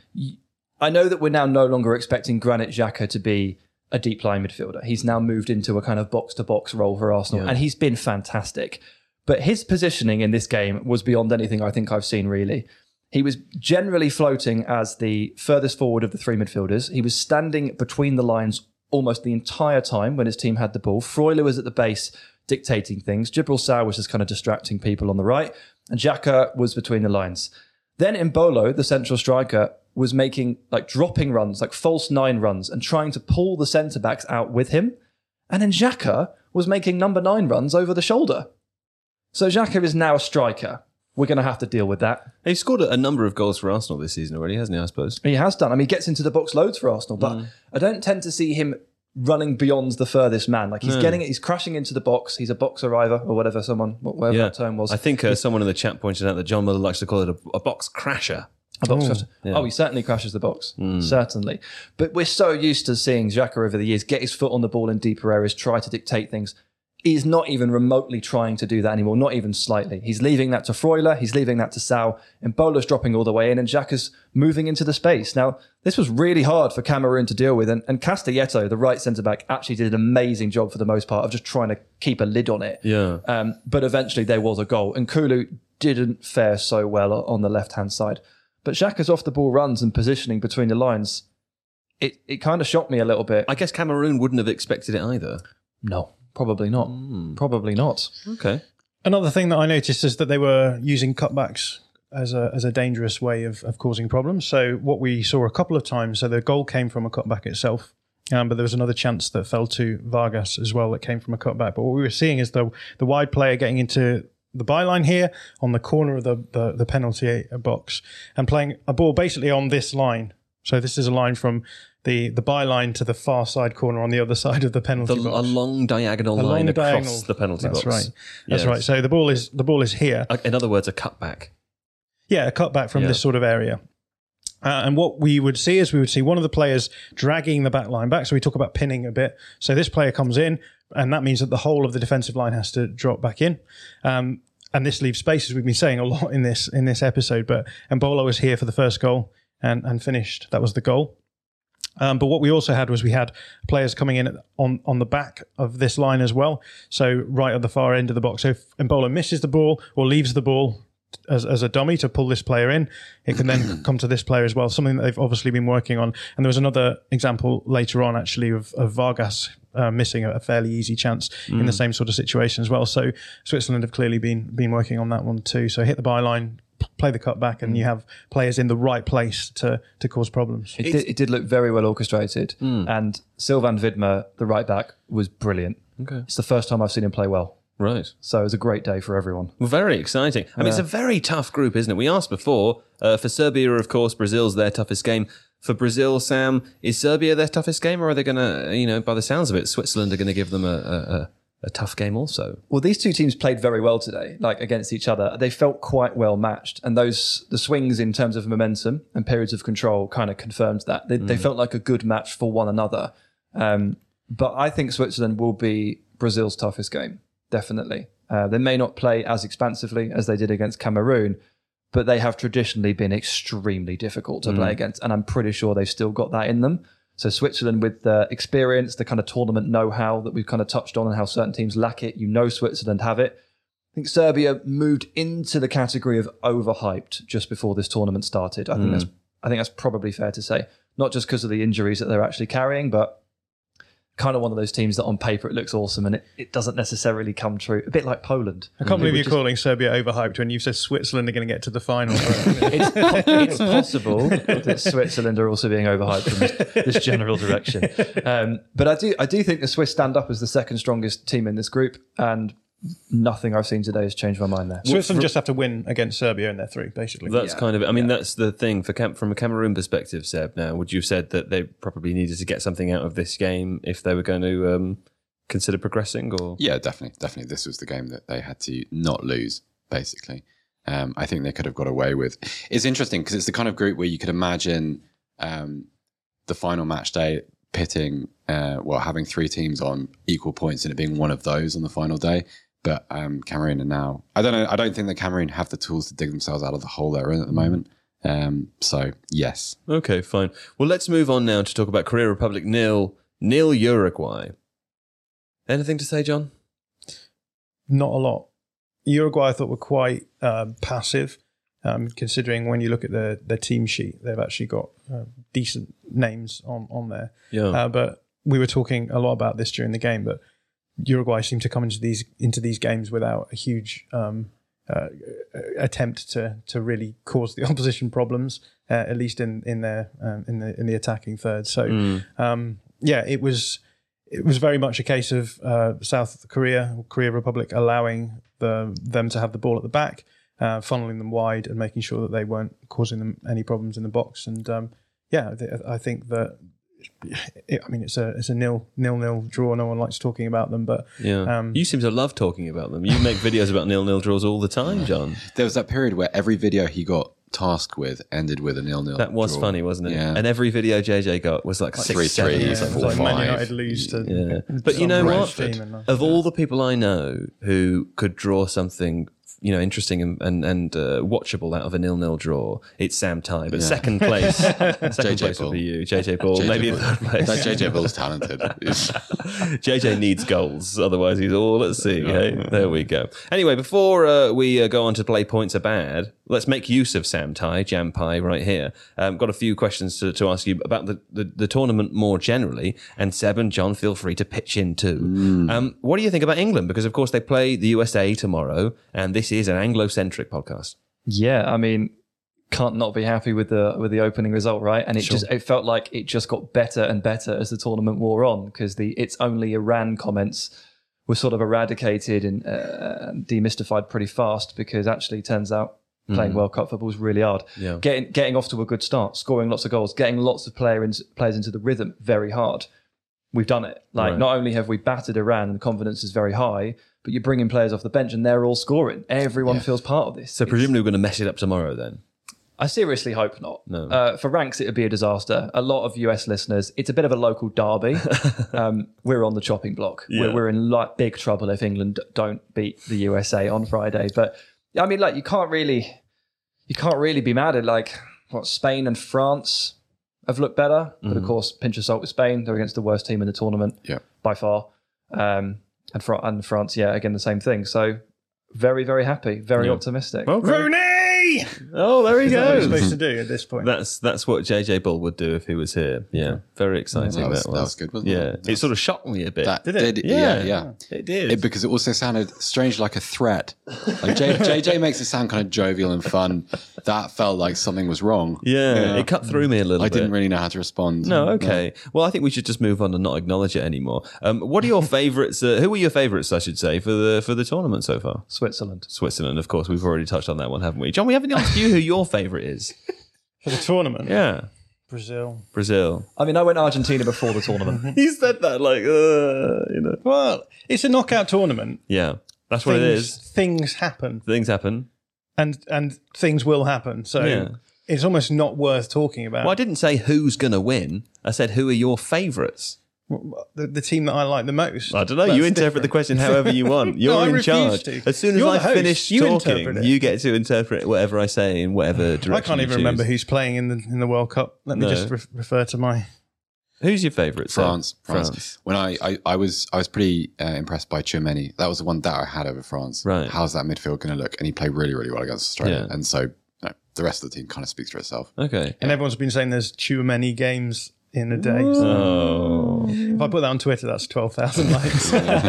I know that we're now no longer expecting Granit Xhaka to be a deep line midfielder. He's now moved into a kind of box-to-box role for Arsenal, and he's been fantastic. But his positioning in this game was beyond anything I think I've seen, really. He was generally floating as the furthest forward of the three midfielders. He was standing between the lines almost the entire time when his team had the ball. Freuler was at the base dictating things. Djibril Sow was just kind of distracting people on the right. And Xhaka was between the lines. Then Mbolo, the central striker, was making, like, dropping runs, like false nine runs, and trying to pull the centre-backs out with him. And then Xhaka was making number nine runs over the shoulder. So Xhaka is now a striker. We're going to have to deal with that. He scored a, a number of goals for Arsenal this season already, hasn't he, I suppose? He has done. I mean, he gets into the box loads for Arsenal, but I don't tend to see him running beyond the furthest man. Like, he's getting it, he's crashing into the box. He's a box arriver, or whatever someone, whatever that term was. I think uh, someone in the chat pointed out that John Miller likes to call it a, a box crasher. A box crasher. Oh, he certainly crashes the box. Hmm. Certainly. But we're so used to seeing Xhaka over the years get his foot on the ball in deeper areas, try to dictate things. He's not even remotely trying to do that anymore, not even slightly. He's leaving that to Freuler, he's leaving that to Sow, and Mbolo's dropping all the way in, and Xhaka's moving into the space. Now, this was really hard for Cameroon to deal with, and, and Castelletto, the right centre-back, actually did an amazing job for the most part of just trying to keep a lid on it. Yeah. Um, but eventually there was a goal, and Kulu didn't fare so well on the left-hand side. But Xhaka's off-the-ball runs and positioning between the lines, it, it kind of shocked me a little bit. I guess Cameroon wouldn't have expected it either. No, probably not. Probably not. Okay. Another thing that I noticed is that they were using cutbacks as a as a dangerous way of, of causing problems. So what we saw a couple of times, so the goal came from a cutback itself, um, but there was another chance that fell to Vargas as well that came from a cutback. But what we were seeing is the the wide player getting into the byline here on the corner of the, the, the penalty box and playing a ball basically on this line. So this is a line from the, the byline to the far side corner on the other side of the penalty The, box. a long diagonal A line long across diagonal. the penalty That's box. right. That's Yes. right. So the ball is the ball is here. Uh, In other words, a cutback. Yeah, a cutback from Yeah. this sort of area. Uh, and what we would see is we would see one of the players dragging the back line back. So we talk about pinning a bit. So this player comes in, and that means that the whole of the defensive line has to drop back in. Um, and this leaves space, as we've been saying a lot in this in this episode. But Mbolo was here for the first goal and, and finished. That was the goal. Um, but what we also had was we had players coming in on, on the back of this line as well. So right at the far end of the box. So if Mbolo misses the ball or leaves the ball as, as a dummy to pull this player in, it can then come to this player as well, something that they've obviously been working on. And there was another example later on, actually, of, of Vargas uh, missing a, a fairly easy chance in the same sort of situation as well. So Switzerland have clearly been been working on that one too. So hit the byline, play the cutback, and you have players in the right place to to cause problems. It did, it did look very well orchestrated. And Sylvain Widmer, the right back, was brilliant. Okay. It's the first time I've seen him play well. Right. So it was a great day for everyone. Well, very exciting. I mean, it's a very tough group, isn't it? We asked before. Uh, for Serbia, of course, Brazil's their toughest game. For Brazil, Sam, is Serbia their toughest game, or are they going to, you know, by the sounds of it, Switzerland are going to give them a, a, a, a tough game also? Well, these two teams played very well today, like against each other. They felt quite well matched, and those the swings in terms of momentum and periods of control kind of confirmed that they, mm. they felt like a good match for one another. Um, but I think Switzerland will be Brazil's toughest game, definitely. Uh, they may not play as expansively as they did against Cameroon, but they have traditionally been extremely difficult to mm. play against, and I'm pretty sure they've still got that in them. So Switzerland, with the experience, the kind of tournament know-how that we've kind of touched on and how certain teams lack it, you know Switzerland have it. I think Serbia moved into the category of overhyped just before this tournament started. I think mm. that's I think that's probably fair to say. Not just because of the injuries that they're actually carrying, but kind of one of those teams that on paper it looks awesome and it, it doesn't necessarily come true. A bit like Poland. I can't believe you're just calling Serbia overhyped when you said Switzerland are going to get to the final. it's, it's possible that Switzerland are also being overhyped in this, this general direction. Um, but I do I do think the Swiss stand up as the second strongest team in this group, and nothing I've seen today has changed my mind there. Switzerland just have to win against Serbia in their three, basically. That's yeah. kind of it. I mean, yeah. that's the thing. For Cam- From a Cameroon perspective, Seb, now, would you have said that they probably needed to get something out of this game if they were going to um, consider progressing? Or Yeah, definitely. Definitely. This was the game that they had to not lose, basically. Um, I think they could have got away with. It's interesting because it's the kind of group where you could imagine um, the final match day pitting, uh, well, having three teams on equal points and it being one of those on the final day. But um, Cameroon are now, I don't know, I don't think that Cameroon have the tools to dig themselves out of the hole they're in at the moment. Um, so, yes. Okay, fine. Well, let's move on now to talk about Korea Republic nil, nil Uruguay. Anything to say, John? Not a lot. Uruguay, I thought, were quite um, passive, um, considering when you look at their, their team sheet, they've actually got uh, decent names on, on there. Yeah. Uh, but we were talking a lot about this during the game, but Uruguay seem to come into these into these games without a huge um, uh, attempt to to really cause the opposition problems, uh, at least in in their um, in the in the attacking third. So mm. um, yeah, it was it was very much a case of uh, South Korea, Korea Republic, allowing the them to have the ball at the back, uh, funneling them wide, and making sure that they weren't causing them any problems in the box. And um, yeah, I think that. It, I mean, it's a it's a nil nil nil draw. No one likes talking about them, but yeah, um, you seem to love talking about them. You make videos about nil nil draws all the time, John. There was that period where every video he got tasked with ended with a nil nil. That was draw. funny, wasn't it? Yeah. And every video J J got was like, like six, three, seven, three, yeah, four, like five. Man United lose to. Yeah. But you know what? And, of all the people I know who could draw something, you know, interesting and and, and uh, watchable out of a nil nil draw, it's Sam Tighe. But Yeah. second place, second J J place Bull. will be you, J J Bull. J J Maybe Bull. third place. That J J Bull's talented. J J needs goals, otherwise he's all at sea. Hey? There we go. Anyway, before uh, we uh, go on to play points are bad, let's make use of Sam Tighe, Jam Pie, right here. Um, got a few questions to, to ask you about the, the, the tournament more generally, and Seb and John, feel free to pitch in too. Mm. Um, what do you think about England? Because, of course, they play the U S A tomorrow, and this is an Anglo-centric podcast. Yeah, I mean, can't not be happy with the with the opening result, right? And it Sure. just it felt like it just got better and better as the tournament wore on, because the it's only Iran comments were sort of eradicated and uh, demystified pretty fast, because actually it turns out playing mm. World Cup football is really hard. Yeah. Getting getting off to a good start, scoring lots of goals, getting lots of player in, players into the rhythm, very hard. We've done it. Like, Right. not only have we battered Iran and the confidence is very high, but you're bringing players off the bench and they're all scoring. Everyone feels part of this. So It's- presumably we're going to mess it up tomorrow then? I seriously hope not. No. Uh, for ranks, it would be a disaster. A lot of U S listeners, it's a bit of a local derby. um, we're on the chopping block. Yeah. We're, we're in like big trouble if England don't beat the U S A on Friday. But I mean, like, you can't really, you can't really be mad at, like, what, Spain and France have looked better. But of course, pinch of salt with Spain. They're against the worst team in the tournament Yeah. by far. Um, and, Fr- and France, yeah, again, the same thing. So very, very happy, very Yeah. optimistic. Okay. Rooney! me! Oh, there he Is that what you're goes. supposed to do at this point? That's that's what J J Bull would do if he was here. Yeah, very exciting. That was- that that was good, wasn't yeah. it? it? sort of shocked me a bit. That Did it? did, Yeah. yeah, yeah. It did. It, because it also sounded strange like a threat. Like J, JJ makes it sound kind of jovial and fun. That felt like something was wrong. yeah, Yeah. it cut through me a little I bit. didn't really know how to respond. No, okay. Well, I think we should just move on and not acknowledge it anymore. Um, what are your favourites? Uh, who are your favourites, I should say, for the for the tournament so far? Switzerland. Switzerland, of course. We've already touched on that one, haven't we? John, we haven't asked you who your favourite is. For the tournament? Yeah, Brazil. Brazil. I mean, I went Argentina before the tournament. He said that like, uh, you know. Well, it's a knockout tournament. Yeah, that's what it Things- is. Things happen, Things happen. and and things will happen. So Yeah. it's almost not worth talking about. Well, I didn't say who's going to win. I said who are your favourites. the, the team that I like the most. I don't know. That's you interpret the different. question however you want. You're No, I in refuse charge. to. As soon as You're I the host. finish You talking, interpret it. you get to interpret whatever I say in whatever direction. I can't you even remember choose. who's playing in the in the World Cup. Let me No. just re- refer to my. Who's your favourite? Sam? France, France. France. When I, I, I was I was pretty uh, impressed by Tchouameni. That was the one that I had over France. Right. How's that midfield going to look? And he played really, really well against Australia. Yeah. And so no, the rest of the team kind of speaks for itself. Okay. And everyone's been saying there's too many games in a day. So Oh. if I put that on Twitter, that's twelve thousand likes.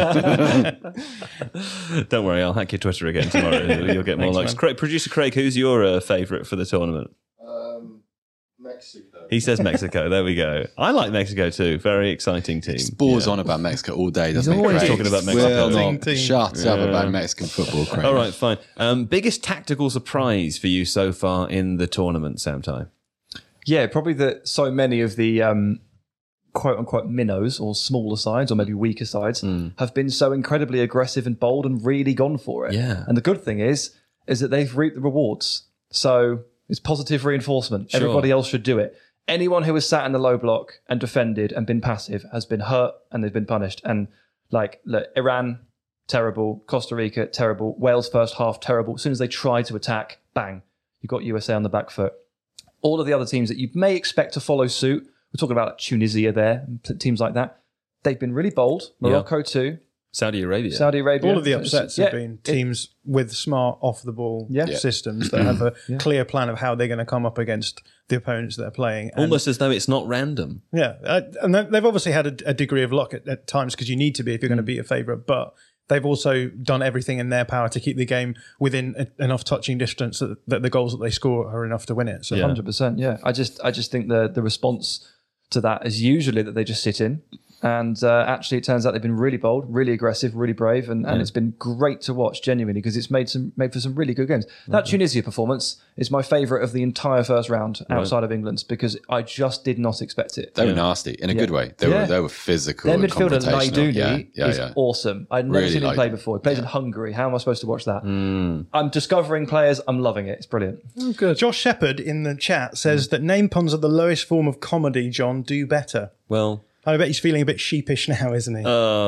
Don't worry, I'll hack your Twitter again tomorrow. You'll get more Thanks, likes. man. Craig, producer Craig, who's your uh, favourite for the tournament? Um, Mexico. He says Mexico. There we go. I like Mexico too. Very exciting team. Spores Yeah. on about Mexico all day. He's Doesn't he, always Craig? talking about Mexico. Will not Team. shut up about Mexican football, Craig. All right, fine. Um, biggest tactical surprise for you so far in the tournament, Sam Ty? Yeah, probably that so many of the um, quote unquote minnows or smaller sides or maybe weaker sides have been so incredibly aggressive and bold and really gone for it. Yeah. And the good thing is, is that they've reaped the rewards. So it's positive reinforcement. Sure. Everybody else should do it. Anyone who has sat in the low block and defended and been passive has been hurt and they've been punished. And like look, Iran, terrible. Costa Rica, terrible. Wales first half, terrible. As soon as they try to attack, bang, you got U S A on the back foot. All of the other teams that you may expect to follow suit, we're talking about Tunisia there, and teams like that, they've been really bold. Morocco too, Saudi Arabia. Saudi Arabia. All of the upsets Yeah, have been it- teams with smart off the ball Yeah. Yeah. systems that have a clear plan of how they're going to come up against the opponents they're playing. And, Almost as though it's not random. yeah, uh, and they- they've obviously had a, a degree of luck at, at times because you need to be if you're going to Mm. beat a favourite, but they've also done everything in their power to keep the game within a, enough touching distance that, that the goals that they score are enough to win it. So Yeah. one hundred percent, yeah. I just I just think the the response to that is usually that they just sit in. And uh, actually, it turns out they've been really bold, really aggressive, really brave, and, and it's been great to watch, genuinely, because it's made some made for some really good games. That Tunisia performance is my favourite of the entire first round outside of England's because I just did not expect it. They were nasty in a good way. They Yeah. were they were physical. Their and midfielder, confrontational. Naiduni, Yeah, yeah, is yeah. awesome. I'd never Really seen him like play him. before. He plays in Hungary. How am I supposed to watch that? I'm discovering players. I'm loving it. It's brilliant. Josh Shepherd in the chat says that name puns are the lowest form of comedy. John, do better. Well, I bet he's feeling a bit sheepish now, isn't he?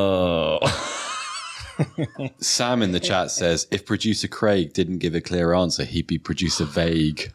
oh. Sam in the chat says if producer Craig didn't give a clear answer, he'd be producer vague.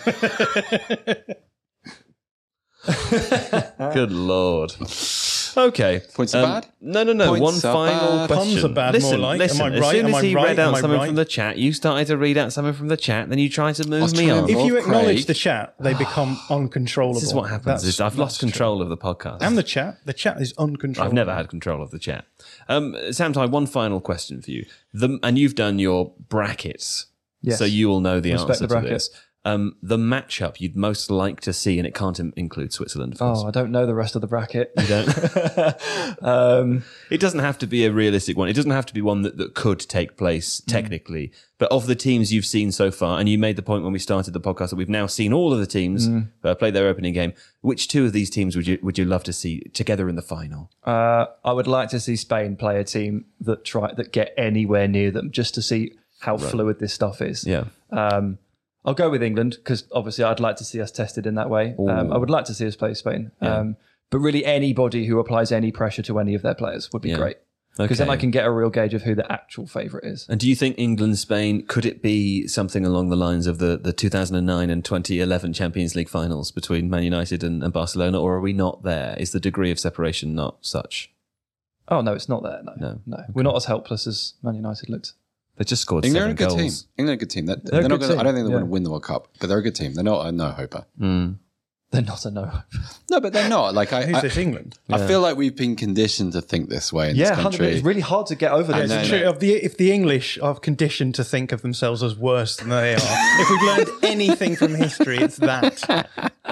Good Lord. Okay. Points are bad? No, no, no. Points One are final bad. question. Puns are bad, listen, more like. listen. Am I As right? soon Am as I he right? read out Am I something right? from the chat, you started to read out something from the chat. Then you tried to move was me trying on. to if you Involve acknowledge Craig. the chat, they become uncontrollable. This is what happens. That's- Is I've lost that's control of the podcast. true. And the chat. The chat is uncontrollable. I've never had control of the chat. Um, Sam Ty, one final question for you. The, and you've done your brackets, Yes. so you will know the Respect answer the bracket. to this. Um, the matchup you'd most like to see, and it can't im- include Switzerland, of course. Oh, I don't know the rest of the bracket. You don't? um, It doesn't have to be a realistic one. It doesn't have to be one that, that could take place technically. But of the teams you've seen so far, and you made the point when we started the podcast that we've now seen all of the teams uh, play their opening game. Which two of these teams would you would you love to see together in the final? uh, I would like to see Spain play a team that try that get anywhere near them, just to see how fluid this stuff is. Yeah. Um, I'll go with England because obviously I'd like to see us tested in that way. Um, I would like to see us play Spain. Um, but really, anybody who applies any pressure to any of their players would be Yeah. great. Because then Okay. I can get a real gauge of who the actual favourite is. And do you think England, Spain, could it be something along the lines of the, the two thousand nine and twenty eleven Champions League finals between Man United and, and Barcelona, or are we not there? Is the degree of separation not such? Oh, no, it's not there. No, No. no. We're not as helpless as Man United looked. They just scored England are a seven good goals. team. England are a good team. They're, They're a they're not good gonna, team, I don't think they're yeah. going to win the World Cup, but they're a good team. They're not a no-hoper. They're not a no. No, but they're not. Like I, Who's I, this, England? I feel like we've been conditioned to think this way in Yeah, this one hundred country. percent. It's really hard to get over I this. know. It's true. Of the, if the English are conditioned to think of themselves as worse than they are, if we've learned anything from history, it's that.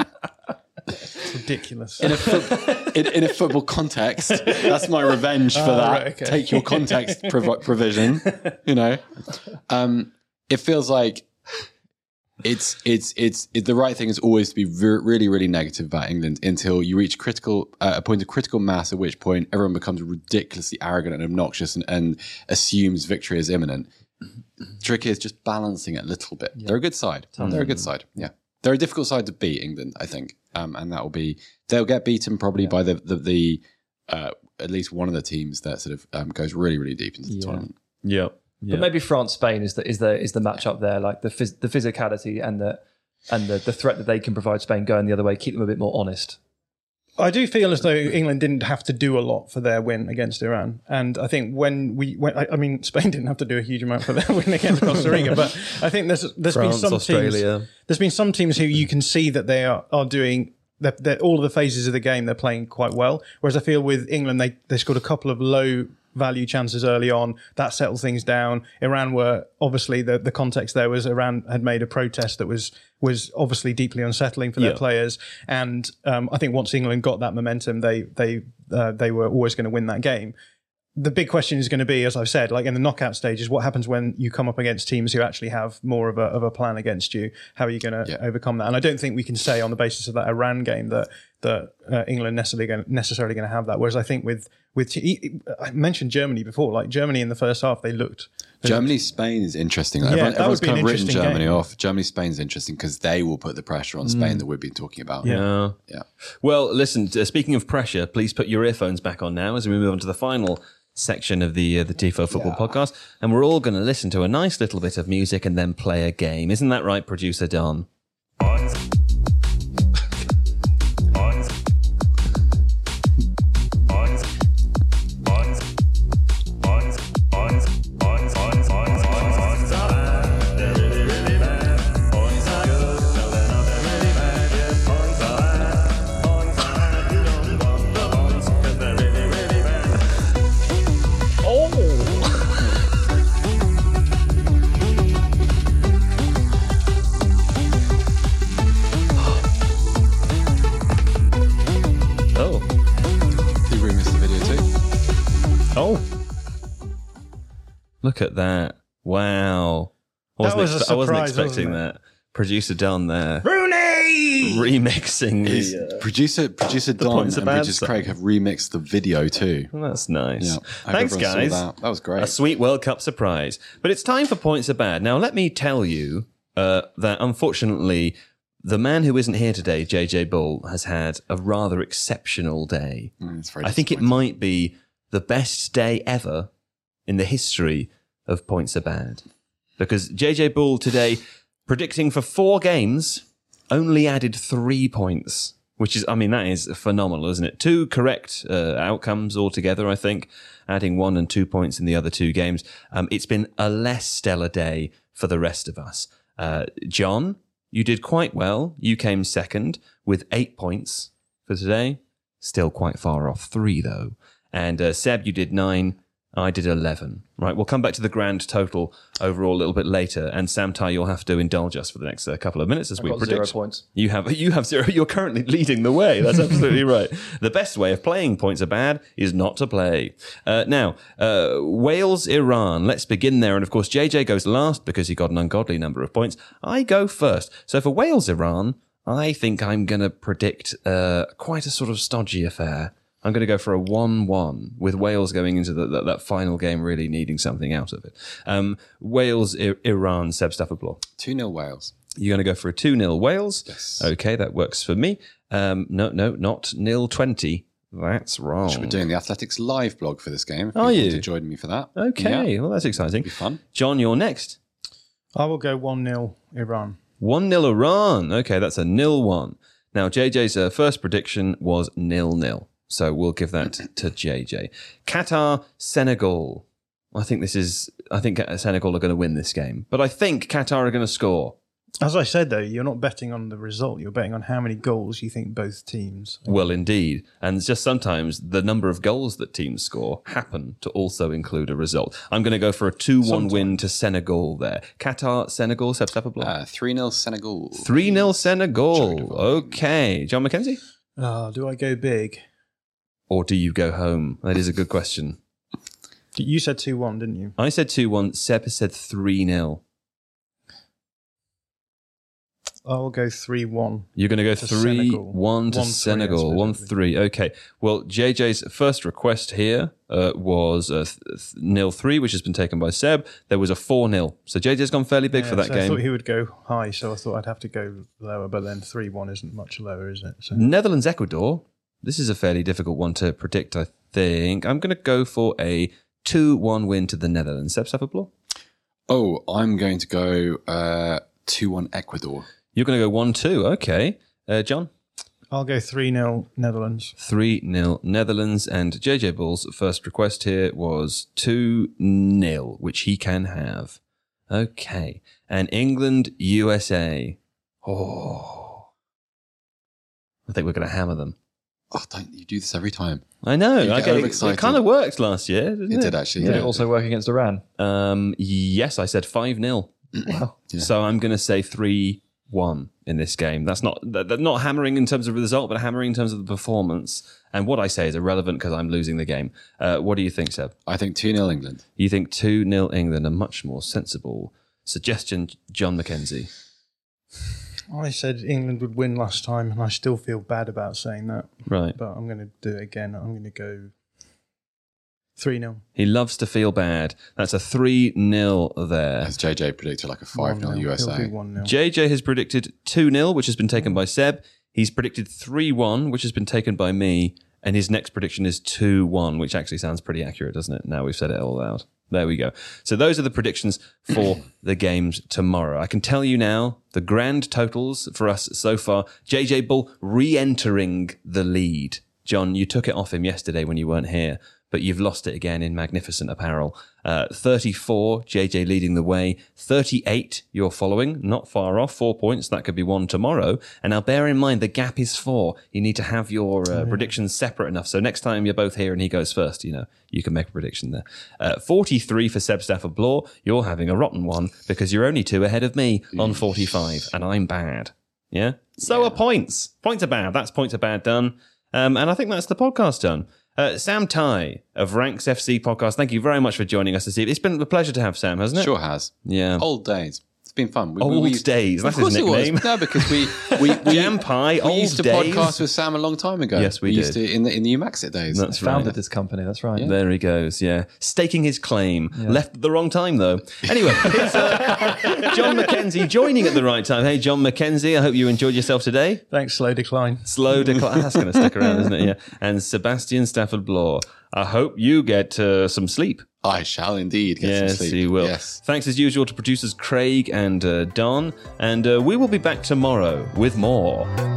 It's ridiculous. in a, fo- in, in a football context, that's my revenge for Oh, that. right, okay. Take your context prov- provision. You know, um, it feels like it's it's it's it, the right thing is always to be ver- really really negative about England until you reach critical uh, a point of critical mass, at which point everyone becomes ridiculously arrogant and obnoxious and, and assumes victory is imminent. Trick is just balancing it a little bit. They're a good side. They're a good side. Yeah, they're a difficult side to beat, England, I think, um, and that will be they'll get beaten probably by the the, the uh, at least one of the teams that sort of um, goes really really deep into the tournament. Yeah. But maybe France Spain is the is the is the matchup there, like the phys- the physicality and the and the, the threat that they can provide Spain going the other way, keep them a bit more honest. I do feel as though England didn't have to do a lot for their win against Iran, and I think when we, when, I, I mean, Spain didn't have to do a huge amount for their win against Costa Rica, but I think there's there's France, been some Australia. teams, there's been some teams who you can see that they are are doing. They're, they're, all of the phases of the game they're playing quite well. Whereas I feel with England, they they scored a couple of low value chances early on. That settled things down. Iran were obviously the, the context there was Iran had made a protest that was was obviously deeply unsettling for their Yeah. players. And um, I think once England got that momentum, they they uh, they were always going to win that game. The big question is going to be, as I've said, like in the knockout stages, what happens when you come up against teams who actually have more of a of a plan against you? How are you going to Yeah. overcome that? And I don't think we can say on the basis of that Iran game that that uh, England necessarily going necessarily going to have that. Whereas I think with with te- I mentioned Germany before, like Germany in the first half, they looked. they Germany, Spain is interesting. Like, Yeah, everyone, that everyone's would be an kind of written interesting Germany game. off. Germany, Spain is interesting because they will put the pressure on Spain that we've been talking about. Yeah. Yeah. Well, listen, uh, speaking of pressure, please put your earphones back on now as we move on to the final section of the uh, the Tifo Football Podcast. And we're all going to listen to a nice little bit of music and then play a game. Isn't that right, producer Don? Oh. Did we miss the video too? Oh. Look at that. Wow. I That wasn't, was a expe- I wasn't surprise, expecting wasn't that. Producer Don there. Rooney! Remixing Is the... Uh, producer producer Don Points and are bad Regis song. Craig have remixed the video too. well, that's nice. Yeah. I hope Thanks, everyone saw guys. That. that was great. A sweet World Cup surprise. But it's time for Points Are Bad. Now, let me tell you uh, that unfortunately, the man who isn't here today, J J Bull, has had a rather exceptional day. Mm, it's very I think it disappointing. might be the best day ever in the history of Points Are Bad. Because J J Bull today, predicting for four games, only added three points, which is, I mean, that is phenomenal, isn't it? Two correct uh, outcomes altogether, I think, adding one and two points in the other two games. Um, it's been a less stellar day for the rest of us. Uh, John, you did quite well. You came second with eight points for today. Still quite far off. Three, though. And uh, Seb, you did nine. I did eleven. Right, we'll come back to the grand total overall a little bit later. And Sam Tai, you'll have to indulge us for the next uh, couple of minutes as I've we got predict. zero points. You have you have zero. You're currently leading the way. That's absolutely right. The best way of playing Points Are Bad is not to play. Uh, now, uh, Wales, Iran. Let's begin there. And of course, J J goes last because he got an ungodly number of points. I go first. So for Wales, Iran, I think I'm going to predict uh, quite a sort of stodgy affair. I'm going to go for a one one with Wales going into the, that, that final game really needing something out of it. Um, Wales, I- Iran, Seb Stafford-Bloor. two nil Wales. You're going to go for a two nil Wales? Yes. Okay, that works for me. Um, no, no, not nil twenty. That's wrong. We're doing the Athletics live blog for this game. If Are you you? want to join me for that? Okay, Yeah, well, that's exciting. be fun. John, you're next. I will go one nil Iran. one nil Iran. Okay, that's a nil one. Now, J J's uh, first prediction was nil nil. So we'll give that to J J. Qatar, Senegal. I think this is. I think Senegal are going to win this game, but I think Qatar are going to score. As I said, though, you're not betting on the result. You're betting on how many goals you think both teams. Well, indeed. And just sometimes the number of goals that teams score happen to also include a result. I'm going to go for a two one win to Senegal there. Qatar, Senegal, Seb Staffelblad? Uh, three nil Senegal. three nil Senegal. Okay. John McKenzie? Oh, do I go big? Or do you go home? That is a good question. You said two one, didn't you? I said two one. Seb has said three nil. I'll go three one. You're going to go To three Senegal. one to one three, Senegal. one three. Okay. Well, J J's first request here uh, was a th- th- nil three, which has been taken by Seb. There was a four nil. So J J's gone fairly big Yeah, for that so game. I thought he would go high, so I thought I'd have to go lower, but then three one isn't much lower, is it? So Netherlands, Ecuador. This is a fairly difficult one to predict, I think. I'm going to go for a two one win to the Netherlands. Seb Staffelblad? Oh, I'm going to go uh, two one Ecuador. You're going to go one two. Okay. Uh, John? I'll go three nil Netherlands. three nil Netherlands. And J J Bull's first request here was two nil, which he can have. Okay. And England, U S A. Oh. I think we're going to hammer them. Oh, don't you do this every time? I know. You get Okay. It, overexcited. kind of worked last year, didn't it? It did actually. Did Yeah. it also work against Iran? Um, yes, I said five nil. Wow. Yeah. So I'm going to say three one in this game. That's not that- that's not hammering in terms of the result, but hammering in terms of the performance. And what I say is irrelevant because I'm losing the game. Uh, what do you think, Seb? I think two nil England. You think two nil England, a much more sensible suggestion, John McKenzie. I said England would win last time, and I still feel bad about saying that. Right. But I'm going to do it again. I'm going to go three nil. He loves to feel bad. That's a three nil there. As J J predicted, like a five nil U S It'll be A. one nil. J J has predicted two nil, which has been taken by Seb. He's predicted three one, which has been taken by me. And his next prediction is two one, which actually sounds pretty accurate, doesn't it? Now we've said it all out. There we go. So those are the predictions for the games tomorrow. I can tell you now the grand totals for us so far. J J Bull re-entering the lead. John, you took it off him yesterday when you weren't here, but you've lost it again in magnificent apparel. Uh, thirty-four, J J leading the way. thirty-eight, you're following. Not far off, four points. That could be one tomorrow. And now bear in mind, the gap is four. You need to have your uh, predictions separate enough. So next time you're both here and he goes first, you know, you can make a prediction there. Uh, forty-three for Seb Staffelblad. You're having a rotten one because you're only two ahead of me on forty-five, and I'm bad. Yeah? So Yeah. are points. Points are bad. That's points are bad done. Um, and I think that's the podcast done. Uh, Sam Tighe of Ranks F C Podcast, thank you very much for joining us this evening. It's been a pleasure to have Sam, hasn't it? Sure has. Yeah. Old days. It's been fun. We, Old we, days. That's Of course his it was. nickname. No, because we we we, Jam Pie, we Old used to Days. podcast with Sam a long time ago. Yes, we used did. to in the in the Umaxit days. That's Founded right. this company, that's right. There he goes, yeah. Staking his claim. Left at the wrong time, though. Anyway, it's uh, John McKenzie joining at the right time. Hey, John McKenzie, I hope you enjoyed yourself today. Thanks, slow decline. Slow decline. That's going to stick around, isn't it? Yeah. And Sebastian Staffelblad, I hope you get uh, some sleep. I shall indeed get Yes, some sleep. you will. Yes. Thanks as usual to producers Craig and uh, Don. And uh, we will be back tomorrow with more.